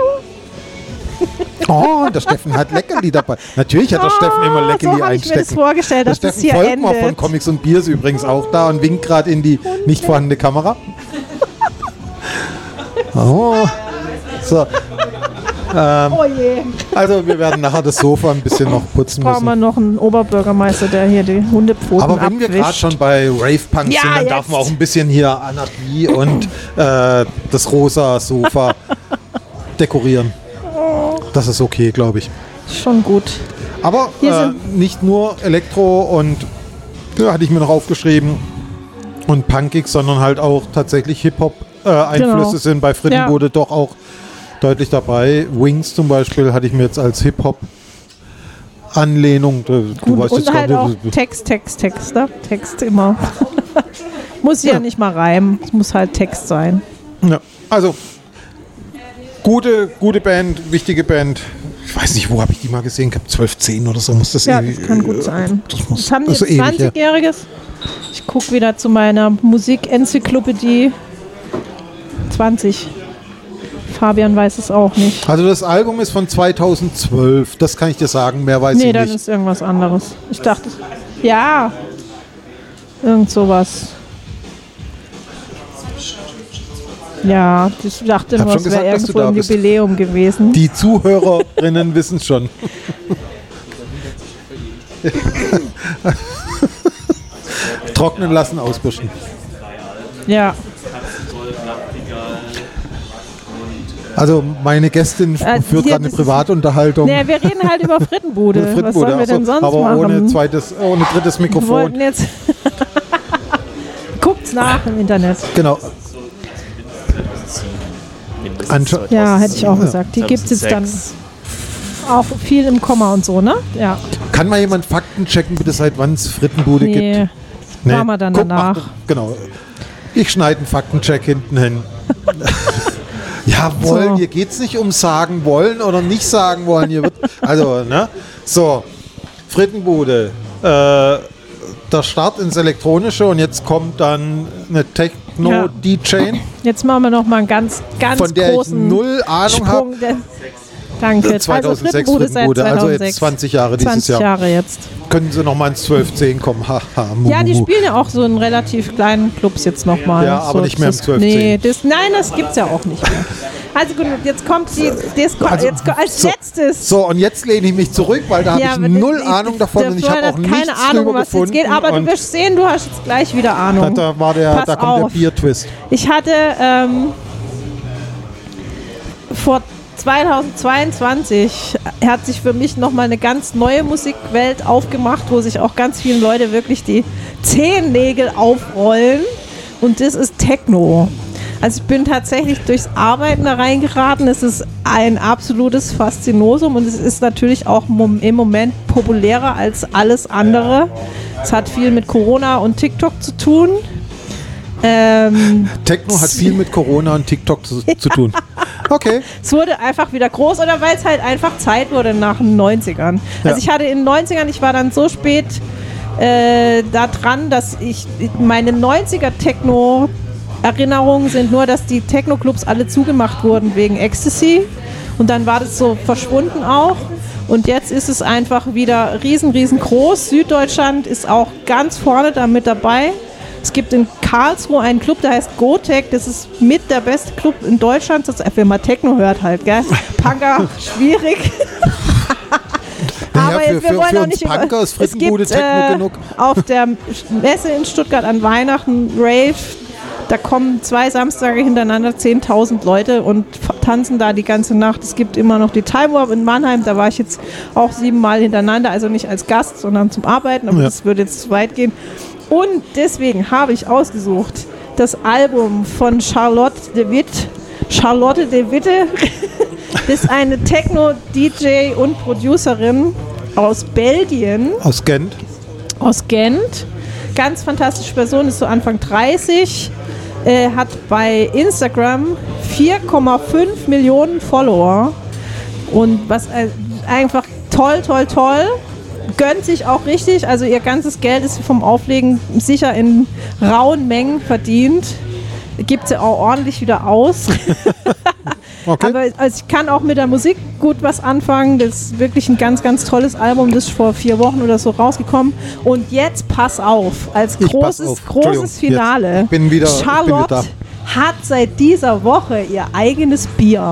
Oh, der Steffen hat Leckerli dabei. Natürlich hat der Oh, Steffen immer Leckerli so hab ich mir das einstecken. vorgestellt, der dass das Steffen hier Volkmar endet. von Comics und Bier ist übrigens auch da und winkt gerade in die nicht vorhandene Kamera. Oh. So. Ähm, Oh je. also wir werden nachher das Sofa ein bisschen noch putzen Brauchen wir müssen. noch einen Oberbürgermeister, der hier die Hundepfoten Aber wenn wir gerade abwischt. schon bei Rave Punk Ja, sind, dann jetzt. darf man auch ein bisschen hier Anarchie und äh, das rosa Sofa dekorieren. Das ist okay, glaube ich. Schon gut. Aber Hier äh, sind- nicht nur Elektro und ja, hatte ich mir noch aufgeschrieben und punkig, sondern halt auch tatsächlich Hip-Hop-Einflüsse Genau. sind bei Frittenbude Ja. doch auch deutlich dabei. Wings zum Beispiel hatte ich mir jetzt als Hip-Hop-Anlehnung. Du Gut. weißt Und jetzt halt gar auch nicht, Text, Text, Text. Ne? Text immer. Muss ja. Ja. nicht mal reimen. Es muss halt Text sein. ja, also gute, gute Band, wichtige Band. Ich weiß nicht, wo habe ich die mal gesehen? Ich habe zwölf zehn oder so muss das Ja, ewig- das kann gut sein. Das, muss, Was haben die das jetzt? ist so ewig her. zwanzigjähriges? Ich gucke wieder zu meiner Musikenzyklopädie. zwanzig. Fabian weiß es auch nicht. Also das Album ist von zweitausendzwölf, das kann ich dir sagen, mehr weiß Nee, ich dann nicht. ist irgendwas anderes. Ich dachte, ja, irgend sowas. Ja, ich dachte Hab nur, schon es wäre gesagt, dass du irgendwo da ein bist. Jubiläum gewesen. Die Zuhörerinnen wissen es schon. Trocknen lassen, ausbüschen. Ja, Also meine Gästin Äh, führt hier, gerade eine das ist- Privatunterhaltung. nee, wir reden halt über Frittenbude. Eine Was Frittenbude, sollen wir ach so, denn sonst aber machen? ohne zweites, ohne drittes wir Mikrofon. wollten jetzt. Guckt's nach im Internet. Genau. Anscha Ja, hätte ich auch gesagt. Die gibt es jetzt dann auch viel im Komma und so, ne? Ja. Kann mal jemand Fakten checken, bitte, seit wann es Frittenbude Nee, gibt? machen wir dann Guck, danach. Ach, genau. Ich schneide einen Faktencheck hinten hin. Ja, wollen, So. hier geht es nicht um sagen wollen oder nicht sagen wollen. Hier wird, also, ne? So, Frittenbude. Äh, der Start ins Elektronische und jetzt kommt dann eine Techno-D J, Jetzt machen wir noch mal einen ganz, ganz von der ich großen null Ahnung habe. Sprung. Der, danke. zweitausendsechs also Frittenbude seit Frittenbude, also jetzt zweitausendsechs. zwanzig Jahre dieses zwanzig Jahr. Jahre jetzt. Können Sie noch mal ins zwölf zehn kommen? Haha, Ja, die spielen ja auch so in relativ kleinen Clubs jetzt nochmal. Ja, aber so, nicht mehr im das- zwölf Nee, zehn. das, nein, das gibt's ja auch nicht mehr. Also gut, jetzt kommt die, das kommt Also, jetzt, als so, letztes. So, und jetzt lehne ich mich zurück, weil da habe Ja, ich aber null das- Ahnung davon der und ich habe Florian auch hat nichts keine Ahnung, drüber was jetzt gefunden. geht, aber du und wirst sehen, du hast jetzt gleich wieder Ahnung. da, war der, Pass da kommt auf. der Bier-Twist. Ich hatte ähm, vor zweitausendzweiundzwanzig hat sich für mich nochmal eine ganz neue Musikwelt aufgemacht, wo sich auch ganz viele Leute wirklich die Zehennägel aufrollen. Und das ist Techno. Also ich bin tatsächlich durchs Arbeiten da reingeraten. Es ist ein absolutes Faszinosum und es ist natürlich auch mom- im Moment populärer als alles andere. Es hat viel mit Corona und TikTok zu tun. Ähm, Techno hat viel mit Corona und TikTok zu, zu tun. Okay. Es wurde einfach wieder groß oder weil es halt einfach Zeit wurde nach den neunzigern. Ja. Also ich hatte in den neunzigern, ich war dann so spät äh, da dran, dass ich meine neunziger-Techno-Erinnerungen sind nur, dass die Techno-Clubs alle zugemacht wurden wegen Ecstasy und dann war das so verschwunden auch. Und jetzt ist es einfach wieder riesen, riesengroß. Süddeutschland ist auch ganz vorne da mit dabei. Es gibt in Karlsruhe einen Club, der heißt Gotek. Das ist mit der beste Club in Deutschland. Das, wenn man Techno hört halt, gell? Punker, schwierig. Naja, Aber für, jetzt, wir für, wollen für auch uns nicht Punker über, ist Frittenbude es gibt, Techno äh, genug. Auf der Messe in Stuttgart an Weihnachten, Rave, da kommen zwei Samstage hintereinander zehntausend Leute und tanzen da die ganze Nacht. Es gibt immer noch die Time Warp in Mannheim, da war ich jetzt auch siebenmal hintereinander, also nicht als Gast, sondern zum Arbeiten, aber Ja. das würde jetzt zu weit gehen. Und deswegen habe ich ausgesucht das Album von Charlotte de Witt. Charlotte de Witte ist eine Techno-D J und Producerin aus Belgien, Aus Gent. aus Gent. Ganz fantastische Person, ist so Anfang dreißig, äh, hat bei Instagram vier Komma fünf Millionen Follower und was äh, einfach toll, toll, toll. Gönnt sich auch richtig, also ihr ganzes Geld ist vom Auflegen sicher in rauen Mengen verdient. Gibt sie auch ordentlich wieder aus. Okay. Aber also ich kann auch mit der Musik gut was anfangen. Das ist wirklich ein ganz, ganz tolles Album. Das ist vor vier Wochen oder so rausgekommen. Und jetzt pass auf, als Ich pass großes, auf. Entschuldigung, großes Finale. jetzt bin wieder- ich bin wieder Charlotte da. hat seit dieser Woche ihr eigenes Bier.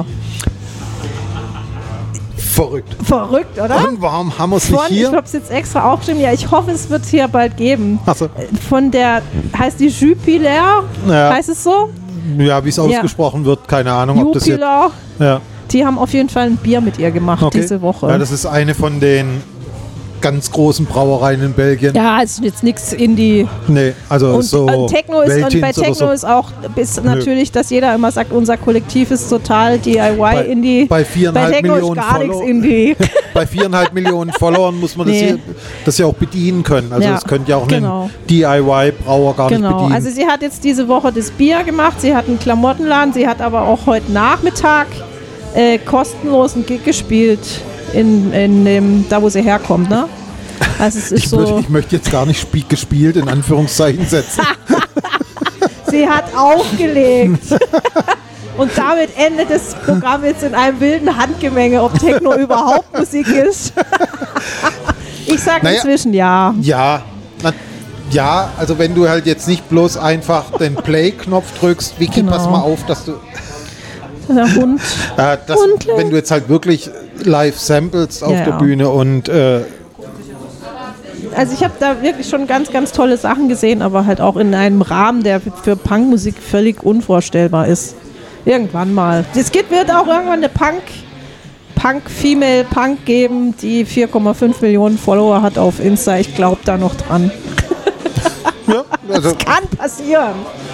Verrückt. Verrückt, oder? Und warum haben wir es nicht Von, ich hier? habe es jetzt extra aufgeschrieben. Ja, ich hoffe, es wird es hier bald geben. Ach so. Von der, heißt die Jupiler? Ja. Heißt es so? Ja, wie es ausgesprochen wird, keine Ahnung, ob das jetzt. Jupiler. Ja. Die haben auf jeden Fall ein Bier mit ihr gemacht Okay. diese Woche. Ja, das ist eine von den ganz großen Brauereien in Belgien. Ja, es ist jetzt nichts Indie. Nee, also Und, so. und Techno ist, und bei Veltins oder Techno so. ist auch ist natürlich, dass jeder immer sagt, unser Kollektiv ist total D I Y Bei- Indie. bei viereinhalb Techno Millionen ist gar nichts Follower. Indie. Bei viereinhalb Millionen Followern muss man das, Nee. hier, das ja auch bedienen können. Also Ja, das könnte ja auch genau. ein D I Y-Brauer gar nicht Genau. bedienen. Also sie hat jetzt diese Woche das Bier gemacht, sie hat einen Klamottenladen, sie hat aber auch heute Nachmittag äh, kostenlos einen Gig gespielt in, in dem, da wo sie herkommt, ne? Also es ist ich, so. würde, ich möchte jetzt gar nicht spie- gespielt in Anführungszeichen setzen. Sie hat aufgelegt. Und damit endet das Programm jetzt in einem wilden Handgemenge, ob Techno überhaupt Musik ist. Ich sage Naja. inzwischen ja. Ja, na, ja, also wenn du halt jetzt nicht bloß einfach den Play-Knopf drückst, Vicky, Genau. pass mal auf, dass du, Der Hund. äh, dass, Hundle. wenn du jetzt halt wirklich live samplest auf Ja, der ja. Bühne und äh, Also ich habe da wirklich schon ganz, ganz tolle Sachen gesehen, aber halt auch in einem Rahmen, der für Punkmusik völlig unvorstellbar ist. Irgendwann mal. Es gibt, wird auch irgendwann eine Punk, Punk, Female Punk geben, die vier Komma fünf Millionen Follower hat auf Insta. Ich glaube da noch dran. ja, also, Kann passieren.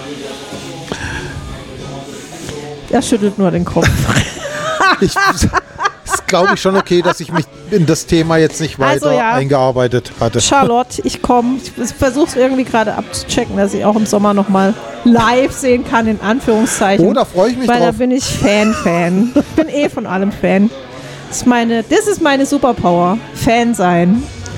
Er schüttelt nur den Kopf. ich, ist glaube ich schon okay, dass ich mich in das Thema jetzt nicht weiter Also, ja. eingearbeitet hatte. Charlotte, ich komme. Ich versuche es irgendwie gerade abzuchecken, dass ich auch im Sommer nochmal live sehen kann, in Anführungszeichen. Oh, da freue ich mich Weil drauf. da bin ich Fan-Fan. Ich bin eh von allem Fan. Das ist meine, das ist meine Superpower. Fan sein.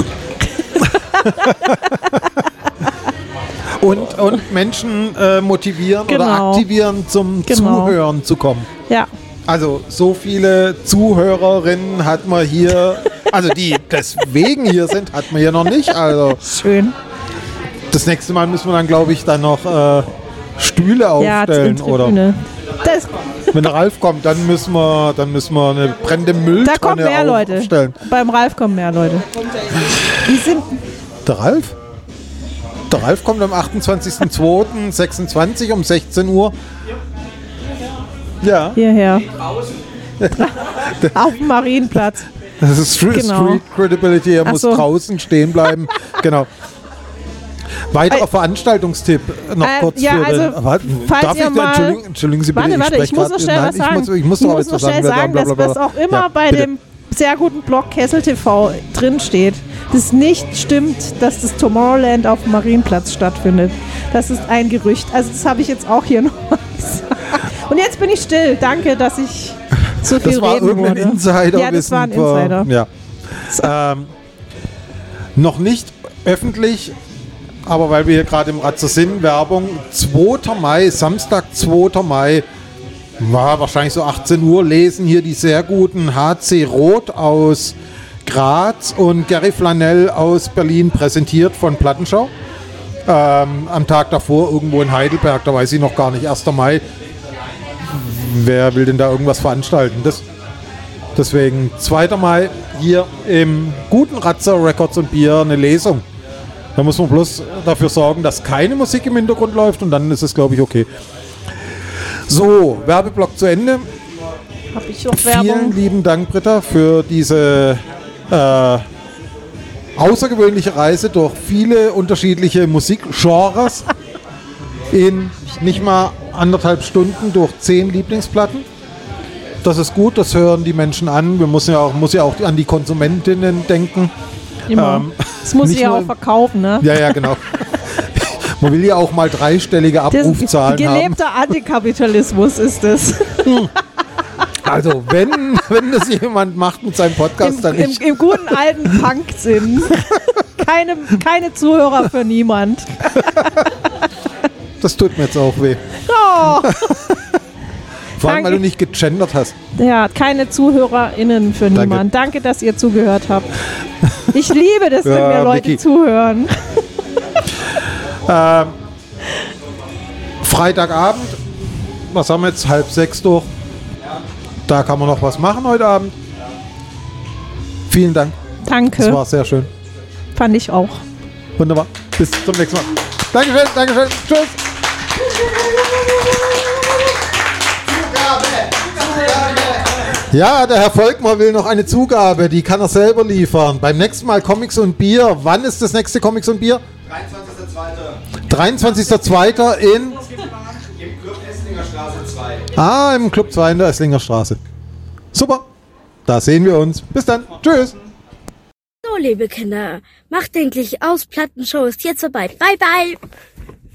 Und, und Menschen äh, motivieren oder Genau. aktivieren, zum Genau. Zuhören zu kommen. Ja. Also so viele Zuhörerinnen hat man hier, also die deswegen hier sind, hat man hier noch nicht. Also Schön. das nächste Mal müssen wir dann, glaube ich, dann noch äh, Stühle Ja, aufstellen. in Oder Tribüne. Das, wenn Ralf kommt, dann müssen wir, dann müssen wir eine brennende da Mülltonne kommen mehr Leute. aufstellen. Beim Ralf kommen mehr Leute. Die sind. Der Ralf? Der Ralf kommt am achtundzwanzigsten zweiten sechsundzwanzig um sechzehn Uhr. Ja, Hierher. Auf dem Marienplatz. das ist Street, Genau. Street Credibility. Er Ach muss so. draußen stehen bleiben. Genau. Weiterer Äh, Veranstaltungstipp noch äh, kurz ja, für also, den. Warte, falls darf ihr ich, mal- Entschuldigung, entschuldigen Sie bitte, Warte, warte, ich spreche muss grad- noch schnell nein, was ich sagen. Muss, ich muss doch ich was muss noch sagen. schnell sagen, dass was auch immer Ja, bei bitte. dem sehr guten Blog Kessel T V drin steht, das nicht stimmt, dass das Tomorrowland auf dem Marienplatz stattfindet. Das ist ein Gerücht. Also das habe ich jetzt auch hier noch. Und jetzt bin ich still. Danke, dass ich so viel das war reden irgendein wurde. Insider. Ja, das war ein Insider. Ja. Ähm, noch nicht öffentlich, aber weil wir hier gerade im Ratzer sind, Werbung, zweiter Mai, Samstag, zweiter Mai, war wahrscheinlich so achtzehn Uhr, lesen hier die sehr guten H C Roth aus Graz und Gary Flanell aus Berlin, präsentiert von Plattenschau. Ähm, am Tag davor irgendwo in Heidelberg, da weiß ich noch gar nicht, erster Mai. Wer will denn da irgendwas veranstalten? Das, deswegen zweiter Mai hier im guten Ratzer Records und Bier eine Lesung. Da muss man bloß dafür sorgen, dass keine Musik im Hintergrund läuft und dann ist es, glaube ich, okay. So, Werbeblock zu Ende. Hab ich noch Werbung? Vielen lieben Dank, Britta, für diese äh, außergewöhnliche Reise durch viele unterschiedliche Musikgenres in nicht mal anderthalb Stunden durch zehn Lieblingsplatten. Das ist gut, das hören die Menschen an. Wir müssen ja auch, muss ja auch an die Konsumentinnen denken. Immer. Ähm, das muss ich ja nur, auch verkaufen, ne? Ja, ja, genau. Man will ja auch mal dreistellige Abrufzahlen das, haben. gelebter Antikapitalismus ist es. Also, wenn, wenn das jemand macht mit seinem Podcast, Im, dann im, ich. Im guten alten Punk-Sinn. Keine, keine Zuhörer für niemand. Das tut mir jetzt auch weh. Oh. Vor allem, weil Danke. du nicht gegendert hast. Ja, keine ZuhörerInnen für Danke. niemand. Danke, dass ihr zugehört habt. Ich liebe das, wenn Ja, mir Leute Vicky. zuhören. Ähm, Freitagabend, was haben wir jetzt? Halb sechs durch. Da kann man noch was machen heute Abend. Vielen Dank. Das Danke. war sehr schön. Fand ich auch. Wunderbar. Bis zum nächsten Mal. Dankeschön, Dankeschön. Tschüss. Ja, der Herr Volkmar will noch eine Zugabe, die kann er selber liefern. Beim nächsten Mal Comics und Bier. Wann ist das nächste Comics und Bier? dreiundzwanzigster zweiter dreiundzwanzigster zweiter in... Im Club Esslinger Straße zwei. Ah, im Club zwei in der Esslinger Straße. Super. Da sehen wir uns. Bis dann. Tschüss. So, liebe Kinder, macht endlich aus. Plattenshow ist jetzt vorbei. Bye, bye.